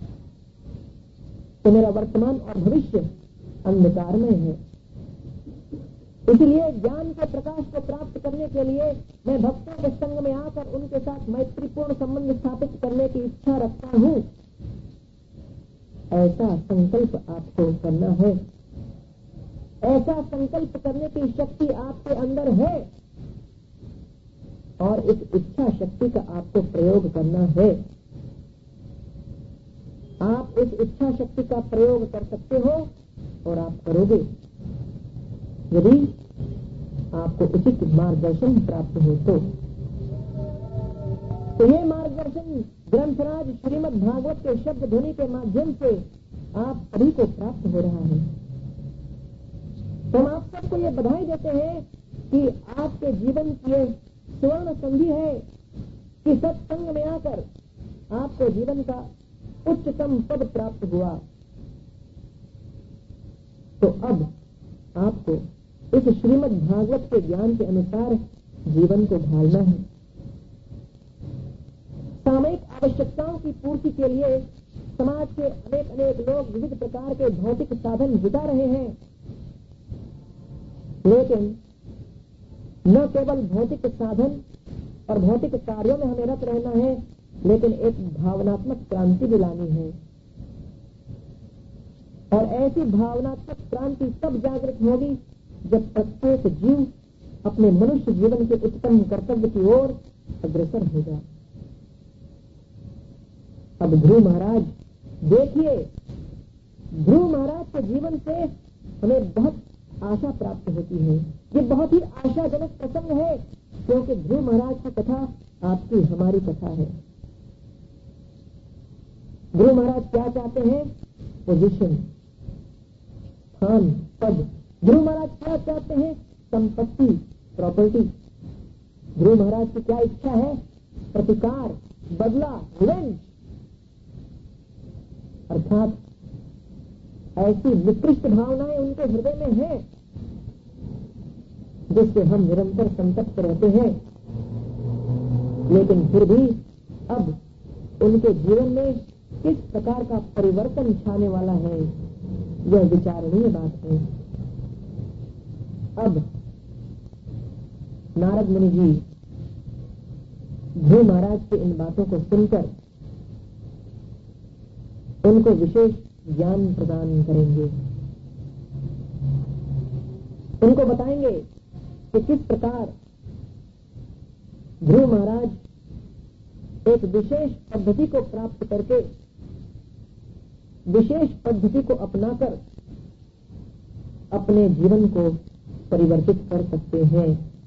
तो मेरा वर्तमान और भविष्य अंधकार में है। इसलिए ज्ञान के प्रकाश को प्राप्त करने के लिए मैं भक्तों के संग में आकर उनके साथ मैत्रीपूर्ण संबंध स्थापित करने की इच्छा रखता हूँ। ऐसा संकल्प आपको करना है। ऐसा संकल्प करने की शक्ति आपके अंदर है और इस इच्छा शक्ति का आपको प्रयोग करना है। आप इस इच्छा शक्ति का प्रयोग कर सकते हो और आप करोगे यदि आपको उचित मार्गदर्शन प्राप्त हो तो। तो ये मार्गदर्शन ग्रंथराज श्रीमद् भागवत के शब्द ध्वनि के माध्यम से आप सभी को प्राप्त हो रहा है। तो हम आप सबको ये बधाई देते हैं कि आपके जीवन की ये स्वर्ण संधि है कि सत्संग में आकर आपको जीवन का उच्चतम पद प्राप्त हुआ। तो अब आपको इस श्रीमद् भागवत के ज्ञान के अनुसार जीवन को ढालना है। सामयिक आवश्यकताओं की पूर्ति के लिए समाज के अनेक अनेक लोग विविध प्रकार के भौतिक साधन जुटा रहे हैं, लेकिन न केवल भौतिक साधन और भौतिक कार्यों में हमें रत रहना है, लेकिन एक भावनात्मक क्रांति भी लानी है। और ऐसी भावनात्मक क्रांति तब जागृत होगी जब प्रत्येक जीव अपने मनुष्य जीवन के उत्तम कर्तव्य की ओर अग्रसर होगा। अब ध्रुव महाराज देखिए, ध्रुव महाराज के जीवन से हमें बहुत आशा प्राप्त होती है। ये बहुत ही आशाजनक प्रसंग है, क्योंकि ध्रुव महाराज की कथा आपकी हमारी कथा है। ध्रुव महाराज क्या चाहते हैं? पोजीशन, स्थान, पद। ध्रुव महाराज क्या चाहते हैं? संपत्ति, प्रॉपर्टी। ध्रुव महाराज की क्या इच्छा है? प्रतिकार, बदला, रिवेंज। अर्थात ऐसी निकृष्ट भावनाएं उनके हृदय में हैं जिससे हम निरंतर संतप्त रहते हैं, लेकिन फिर भी अब उनके जीवन में किस प्रकार का परिवर्तन छाने वाला है, यह विचारणीय बात है। अब नारद मुनि जी ध्रुव महाराज की इन बातों को सुनकर उनको विशेष ज्ञान प्रदान करेंगे। उनको बताएंगे कि किस प्रकार ध्रुव महाराज एक विशेष पद्धति को प्राप्त करके, विशेष पद्धति को अपनाकर अपने जीवन को परिवर्तित कर सकते हैं।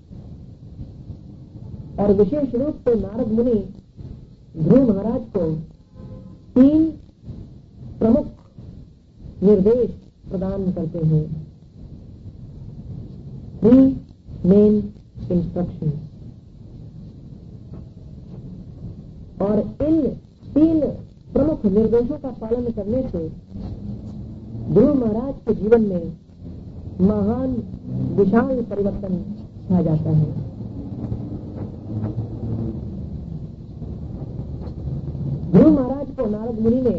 और विशेष रूप से नारद मुनि ध्रुव महाराज को तीन प्रमुख निर्देश प्रदान करते हैं। Three main instruction. और इन तीन प्रमुख निर्देशों का पालन करने से ध्रुव महाराज के जीवन में महान विशाल परिवर्तन छा जाता है। ध्रुव महाराज को नारद मुनि ने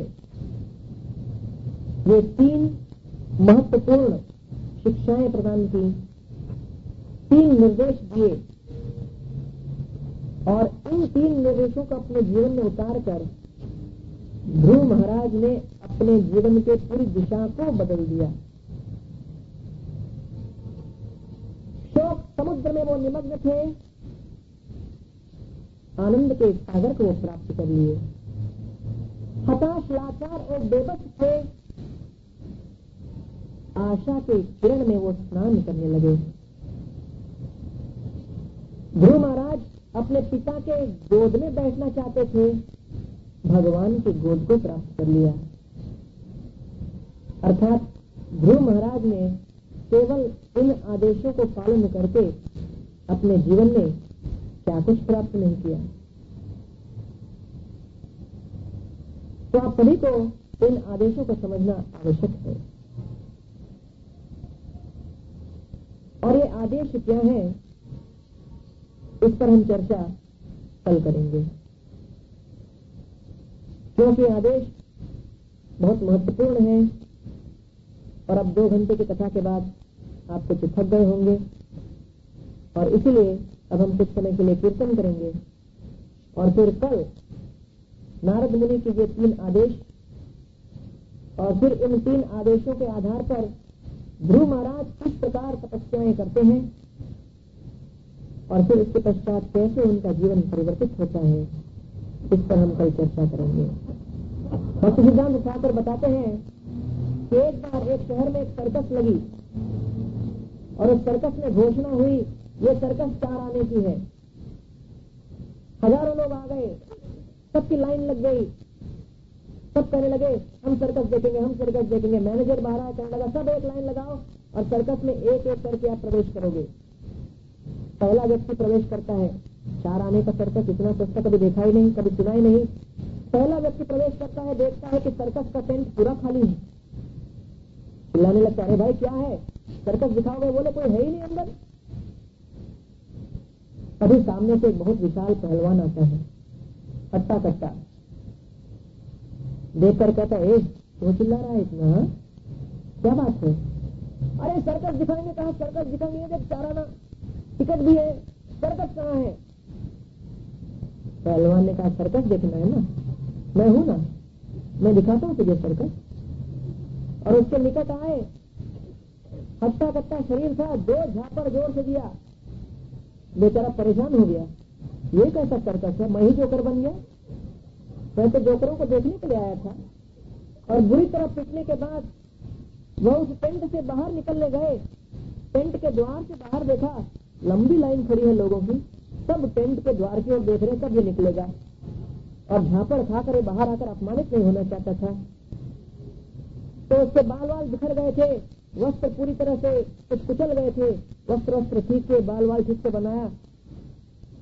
ये तीन महत्वपूर्ण शिक्षाएं प्रदान की, तीन निर्देश दिए, और इन तीन निर्देशों को अपने जीवन में उतार कर ध्रुव महाराज ने अपने जीवन के पूरी दिशा को बदल दिया। शोक समुद्र में वो निमग्न थे, आनंद के सागर को वो प्राप्त कर लिए। हताश, लाचार और बेबस थे, आशा के किरण में वो स्नान करने लगे। ध्रुव महाराज अपने पिता के गोद में बैठना चाहते थे, भगवान की गोद को प्राप्त कर लिया। अर्थात ध्रुव महाराज ने केवल इन आदेशों को पालन करके अपने जीवन में क्या कुछ प्राप्त नहीं किया। तो आप सभी को इन आदेशों को समझना आवश्यक है। और ये आदेश क्या है, इस पर हम चर्चा कल करेंगे, क्योंकि आदेश बहुत महत्वपूर्ण है। और अब दो घंटे की कथा के बाद आप कुछ थक गए होंगे, और इसीलिए अब हम कुछ समय के लिए कीर्तन करेंगे, और फिर कल नारद मुनि के ये तीन आदेश, और फिर इन तीन आदेशों के आधार पर ध्रुव महाराज किस प्रकार तपस्याएं करते हैं, और फिर इसके पश्चात कैसे उनका जीवन परिवर्तित होता है, इस पर हम कल चर्चा करेंगे। भक्ति सिद्धांत ठाकुर बताते हैं कि एक बार एक शहर में एक सर्कस लगी, और उस सर्कस में घोषणा हुई, ये सर्कस चार आने की है। हजारों लोग आ गए, सबकी लाइन लग गई, सब कहने लगे हम सर्कस देखेंगे, हम सर्कस देखेंगे। मैनेजर बाहर आया, कहने लगा सब एक लाइन लगाओ और सर्कस में एक एक करके आप प्रवेश करोगे। पहला व्यक्ति प्रवेश करता है, चार आने का सर्कस इतना सस्ता कभी देखा ही नहीं, कभी सुना ही नहीं। पहला व्यक्ति प्रवेश करता है, देखता है कि सर्कस का टेंट पूरा खाली है। चिल्लाने लगता है, अरे भाई क्या है, सर्कस दिखाओगे? बोले कोई है ही नहीं अंदर। अभी सामने से एक बहुत विशाल पहलवान आता है, हट्टा कट्टा, देखकर कहता है, वो चिल्ला रहा है इतना, हा? क्या बात है? अरे सर्कस दिखाएंगे, कहा सर्कस दिखाएंगे, जब चार आना टिकट भी है, सर्कस कहाँ है? पहलवान ने कहा सर्कस देखना है ना, मैं हूं ना, मैं दिखाता हूं तुझे सर्कस। और उसके निकट आए, हट्टा कट्टा शरीर था, दो झापड़ जोर से दिया, बेचारा परेशान हो गया, ये कैसा सर्कस है, मैं ही जोकर बन गया। मैं तो जोकरों को देखने के लिए आया था। और बुरी तरह पिटने के बाद वह उस टेंट से बाहर निकलने गए, टेंट के द्वार से बाहर देखा, लंबी लाइन खड़ी है लोगों की, सब टेंट के द्वार की ओर देख रहे, कब ये निकलेगा। और झापड़ खाकर बाहर आकर अपमानित नहीं होना चाहता था। तो उसके बाल वाल बिखर गए थे, वस्त्र पूरी तरह से कुछ कुचल गए थे, वस्त्र वस्त्र ठीक से, बाल वाल ठीक से बनाया,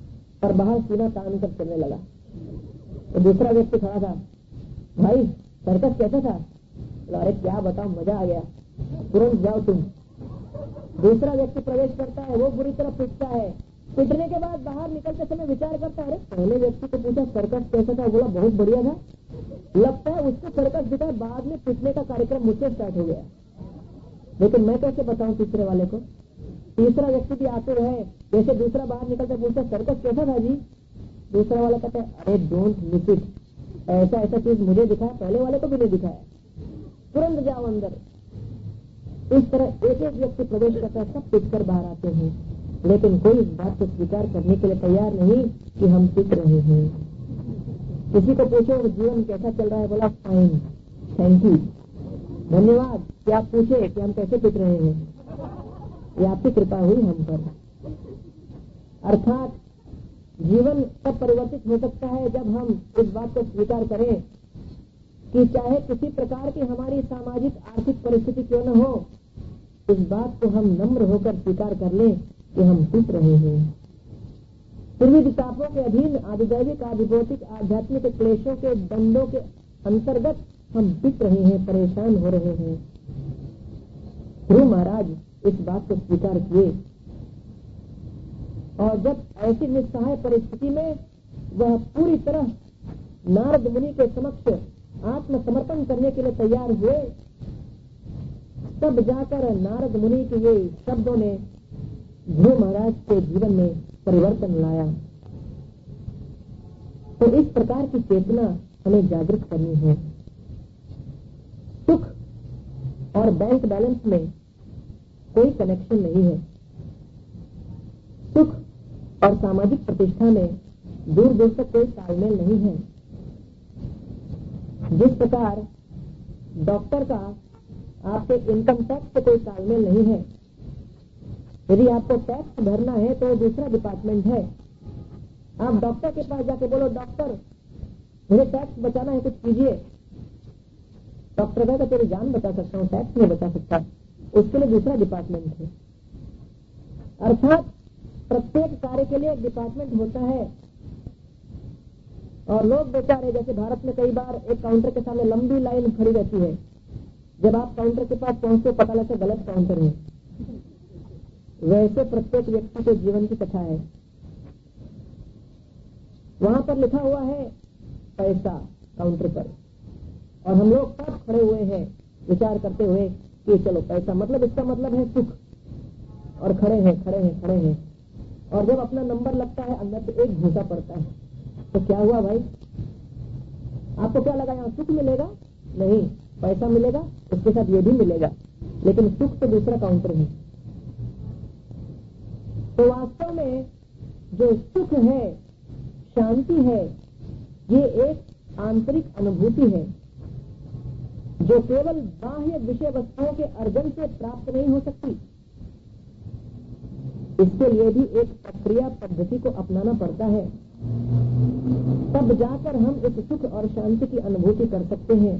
और बाहर सीना तान कर चलने लगा। तो दूसरा व्यक्ति खड़ा था, भाई सर्कस कैसा था? अरे क्या बताओ, मजा आ गया, तुरंत जाओ तुम। दूसरा व्यक्ति प्रवेश करता है, वो बुरी तरह पिटता है। पिटने के बाद बाहर निकलते समय विचार करता है, अरे पहले व्यक्ति को पूछा सर्कस कैसा था, बोला बहुत बढ़िया था, लगता है उसको सर्कस दिखा, बाद में पिटने का कार्यक्रम मुझसे स्टार्ट हो गया। लेकिन मैं कैसे बताऊं तीसरे वाले को? तीसरा व्यक्ति भी आते रहे, जैसे दूसरा बाहर निकलता पूछता सर्कस कैसा था जी? दूसरा वाला कहता है, अरे डोंट मिस इट, ऐसा ऐसा चीज मुझे दिखा, पहले वाले को भी नहीं दिखाया, तुरंत जाओ अंदर। इस तरह एक एक व्यक्ति प्रवेश करता है, सब पिट कर बाहर आते हैं, लेकिन कोई इस बात को स्वीकार करने के लिए तैयार नहीं कि हम पिट रहे हैं। किसी को पूछो जीवन कैसा चल रहा है, बोला फाइन, थैंक यू, धन्यवाद कि आप पूछे कि हम कैसे पिट रहे हैं, ये आपकी कृपा हुई हम पर। अर्थात जीवन तब परिवर्तित हो सकता है जब हम इस बात को स्वीकार करें कि चाहे किसी प्रकार की हमारी सामाजिक आर्थिक परिस्थिति क्यों न हो, इस बात को हम नम्र होकर स्वीकार कर लें कि हम पिट रहे हैं। पूर्वी विचारों के अधीन आधिदैविक आधिभौतिक आध्यात्मिक क्लेशों के दंडों के अंतर्गत हम पिट रहे हैं, परेशान हो रहे हैं। ध्रुव महाराज इस बात को स्वीकार किए और जब ऐसी निस्सहाय परिस्थिति में वह पूरी तरह नारद मुनि के समक्ष आत्मसमर्पण करने के लिए तैयार हुए, तब जाकर नारद मुनि के ये शब्दों ने ध्रुव महाराज के जीवन में परिवर्तन लाया। तो इस प्रकार की चेतना हमें जागृत करनी है। सुख और बैंक बैलेंस में कोई कनेक्शन नहीं है। सुख और सामाजिक प्रतिष्ठा में दूर दूर तक कोई तालमेल नहीं है। जिस प्रकार डॉक्टर का आपके इनकम टैक्स से कोई तालमेल नहीं है, यदि आपको टैक्स भरना है तो दूसरा डिपार्टमेंट है। आप डॉक्टर के पास जाके बोलो, डॉक्टर मुझे टैक्स बचाना है, कुछ कीजिए। डॉक्टर कहेगा तेरी जान बचा सकता हूँ, टैक्स नहीं बचा सकता, उसके लिए दूसरा डिपार्टमेंट है। अर्थात प्रत्येक कार्य के लिए एक डिपार्टमेंट होता है। और लोग बेचारे, जैसे भारत में कई बार एक काउंटर के सामने लंबी लाइन खड़ी रहती है, जब आप काउंटर के पास पहुंचते पता लगता गलत काउंटर है। वैसे प्रत्येक व्यक्ति के जीवन की कथा है। वहां पर लिखा हुआ है पैसा काउंटर पर, और हम लोग सब खड़े हुए हैं विचार करते हुए कि चलो पैसा, मतलब इसका मतलब है सुख, और खड़े हैं खड़े हैं खड़े हैं और जब अपना नंबर लगता है अंदर से एक घूसा पड़ता है। तो क्या हुआ भाई? आपको क्या लगा यहाँ सुख मिलेगा? नहीं, पैसा मिलेगा, उसके साथ ये भी मिलेगा, लेकिन सुख तो दूसरा काउंटर है। तो वास्तव में जो सुख है, शांति है, ये एक आंतरिक अनुभूति है जो केवल बाह्य विषय वस्तुओं के अर्जन से प्राप्त नहीं हो सकती। इसके लिए भी एक प्रक्रिया पद्धति को अपनाना पड़ता है, तब जाकर हम इस सुख और शांति की अनुभूति कर सकते हैं।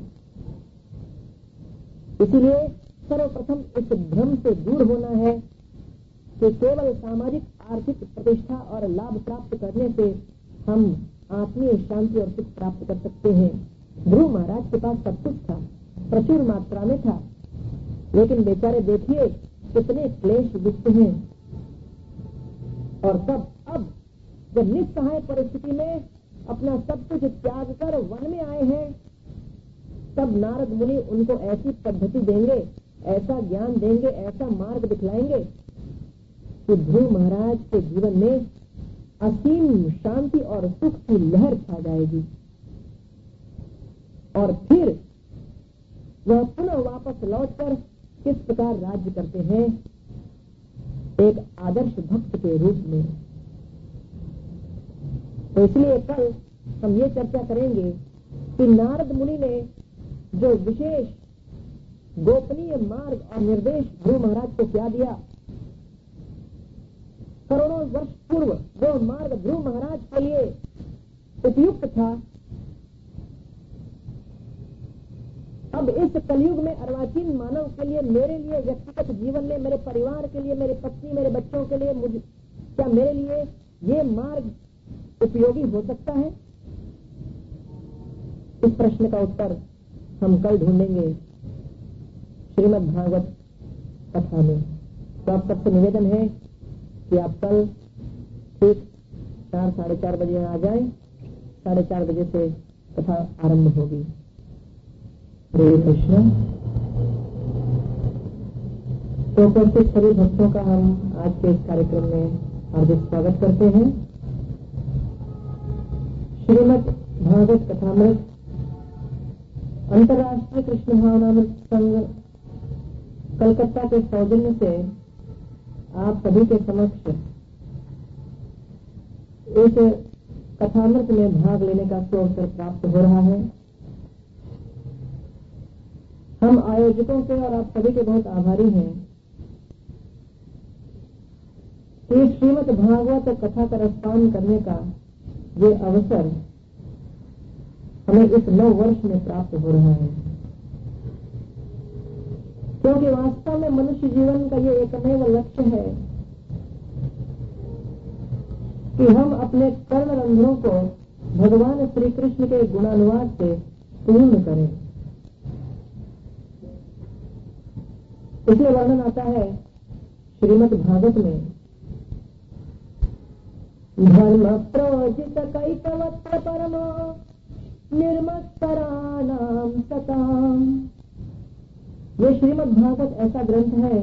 इसलिए सर्वप्रथम इस भ्रम से दूर होना है कि केवल सामाजिक आर्थिक प्रतिष्ठा और लाभ प्राप्त करने से हम आत्मीय शांति और सुख प्राप्त कर सकते हैं। ध्रुव महाराज के पास सब कुछ था, प्रचुर मात्रा में था, लेकिन बेचारे देखिए कितने क्लेश युक्त हैं। और तब अब जब निस्सहाय परिस्थिति में अपना सब कुछ त्याग कर वन में आए हैं, तब नारद मुनि उनको ऐसी पद्धति देंगे, ऐसा ज्ञान देंगे, ऐसा मार्ग दिखलाएंगे कि ध्रुव महाराज के जीवन में असीम शांति और सुख की लहर छा जाएगी। और फिर वह पुनः वापस लौटकर किस प्रकार राज्य करते हैं, एक आदर्श भक्त के रूप में। तो इसलिए कल हम ये चर्चा करेंगे कि नारद मुनि ने जो विशेष गोपनीय मार्ग और निर्देश ध्रुव महाराज को क्या दिया। करोड़ों वर्ष पूर्व वो मार्ग ध्रुव महाराज के लिए उपयुक्त था। अब इस कलयुग में अर्वाचीन मानव के लिए, मेरे लिए व्यक्तिगत जीवन में, मेरे परिवार के लिए, मेरी पत्नी, मेरे बच्चों के लिए, मुझे क्या मेरे लिए ये मार्ग उपयोगी हो सकता है? इस प्रश्न का उत्तर हम कल ढूंढेंगे श्रीमद् भागवत कथा में। तो आप सबसे निवेदन है कि आप कल ठीक चार साढ़े चार बजे आ जाए। साढ़े चार बजे से कथा आरंभ होगी। हरे कृष्ण। तो उपस्थित सभी भक्तों का हम आज के इस कार्यक्रम में हार्दिक स्वागत करते हैं। श्रीमद् भागवत कथामृत अंतर्राष्ट्रीय कृष्ण भावनामृत संघ कलकत्ता के सौजन्य से आप सभी के समक्ष इस कथामृत में भाग लेने का अवसर प्राप्त हो रहा है। हम आयोजकों के और आप सभी के बहुत आभारी हैं कि श्रीमद् भागवत कथा का रसपान करने का ये अवसर हमें इस नौ वर्ष में प्राप्त हो रहा है, क्योंकि वास्तव में मनुष्य जीवन का ये एकमेव लक्ष्य है कि हम अपने कर्ण रंध्रों को भगवान श्री कृष्ण के गुणानुवाद से पूर्ण करें। इसलिए वर्णन आता है श्रीमद् भागवत में, धर्म प्रोजित कैतवत्र परमो निर्मत्सराणाम सताम। ये श्रीमद् भागवत ऐसा ग्रंथ है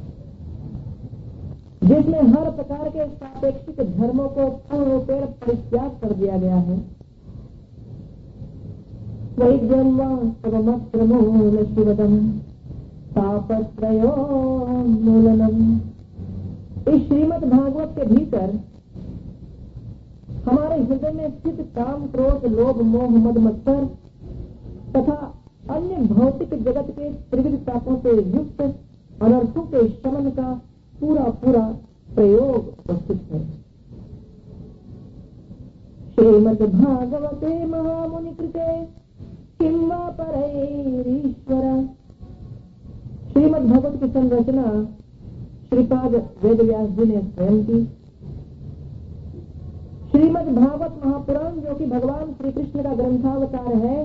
जिसमें हर प्रकार के सापेक्षिक धर्मों को पूर्ण रूपेण परित्याग कर दिया गया है। वैद्यम वमूल शिवदम तापत्रयो मूलनम। इस श्रीमद् भागवत के भीतर हमारे हृदय में स्थित काम क्रोध लोभ मोह मद मत्सर तथा अन्य भौतिक जगत के त्रिविध तापों से युक्त अनर्थों के शमन का पूरा पूरा प्रयोग उपस्थित है। श्रीमद् भागवते महामुनि कृते किं वा परैरीश्वर। श्रीमद् भागवत की संरचना श्रीपाद वेदव्यास जी ने स्वयं की। श्रीमद् भागवत महापुराण जो कि भगवान श्री कृष्ण का ग्रंथावतार है,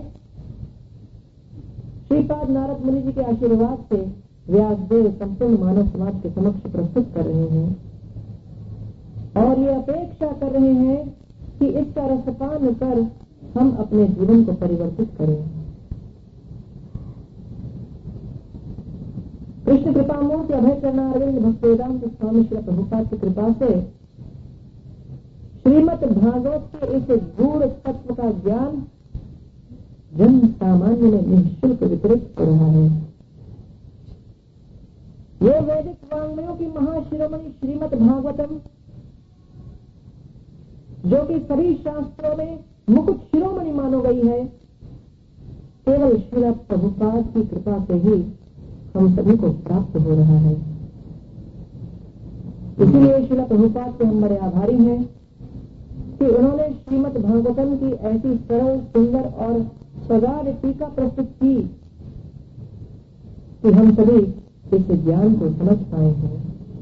श्रीपाद नारद मुनि जी के आशीर्वाद से व्यासदेव संपूर्ण मानव समाज के समक्ष प्रस्तुत कर रहे हैं और ये अपेक्षा कर रहे हैं कि इसका रसपान कर हम अपने जीवन को परिवर्तित करें। कृष्ण कृपा मूर्ति अभय चरणारविंद भक्तिवेदांत स्वामी श्री प्रभुपाद की कृपा से श्रीमद् भागवत के इस गूढ़ तत्व का ज्ञान जन सामान्य में निःशुल्क वितरित हो रहा है। ये वैदिक वाङ्मयों की महाशिरोमणि श्रीमद् भागवतम, जो कि सभी शास्त्रों में मुकुट शिरोमणि मानो गई है, केवल श्रील प्रभुपाद की कृपा से ही हम सभी को प्राप्त हो रहा है। इसीलिए श्रील प्रभुपाद के हम बड़े आभारी हैं कि उन्होंने श्रीमद् भागवतम की ऐसी सरल सुंदर और सगाध टीका प्रस्तुत की कि हम सभी इस ज्ञान को समझ पाए हैं।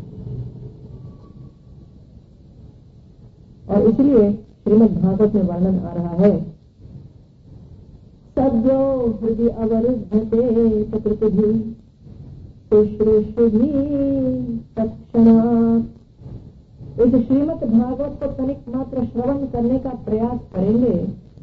और इसलिए श्रीमद् भागवत में वर्णन आ रहा है, सद्यो हृदय अवरुद्धते प्रकृति शुश्रूषुभि तत्क्षणात्। इस श्रीमद् भागवत को तनिक मात्र श्रवण करने का प्रयास करेंगे,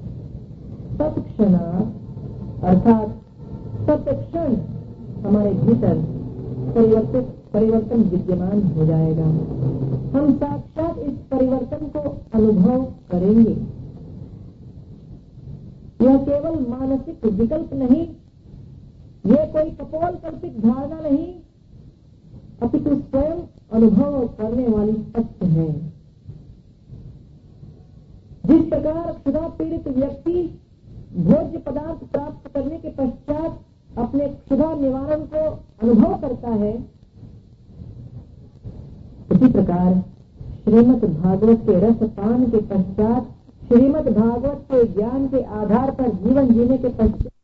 तत्क्षणात् अर्थात तत्क्षण हमारे भीतर परिवर्तित परिवर्तन विद्यमान हो जाएगा। हम साक्षात इस परिवर्तन को अनुभव करेंगे। यह केवल मानसिक विकल्प नहीं, यह कोई कपोल कल्पित धारणा नहीं, अपितु स्वयं अनुभव करने वाली सत्य है। जिस प्रकार क्षुधा पीड़ित व्यक्ति भोज्य पदार्थ प्राप्त करने के पश्चात अपने क्षुधा निवारण को अनुभव करता है, उसी प्रकार श्रीमद् भागवत के रसपान के पश्चात, श्रीमद् भागवत के ज्ञान के आधार पर जीवन जीने के पश्चात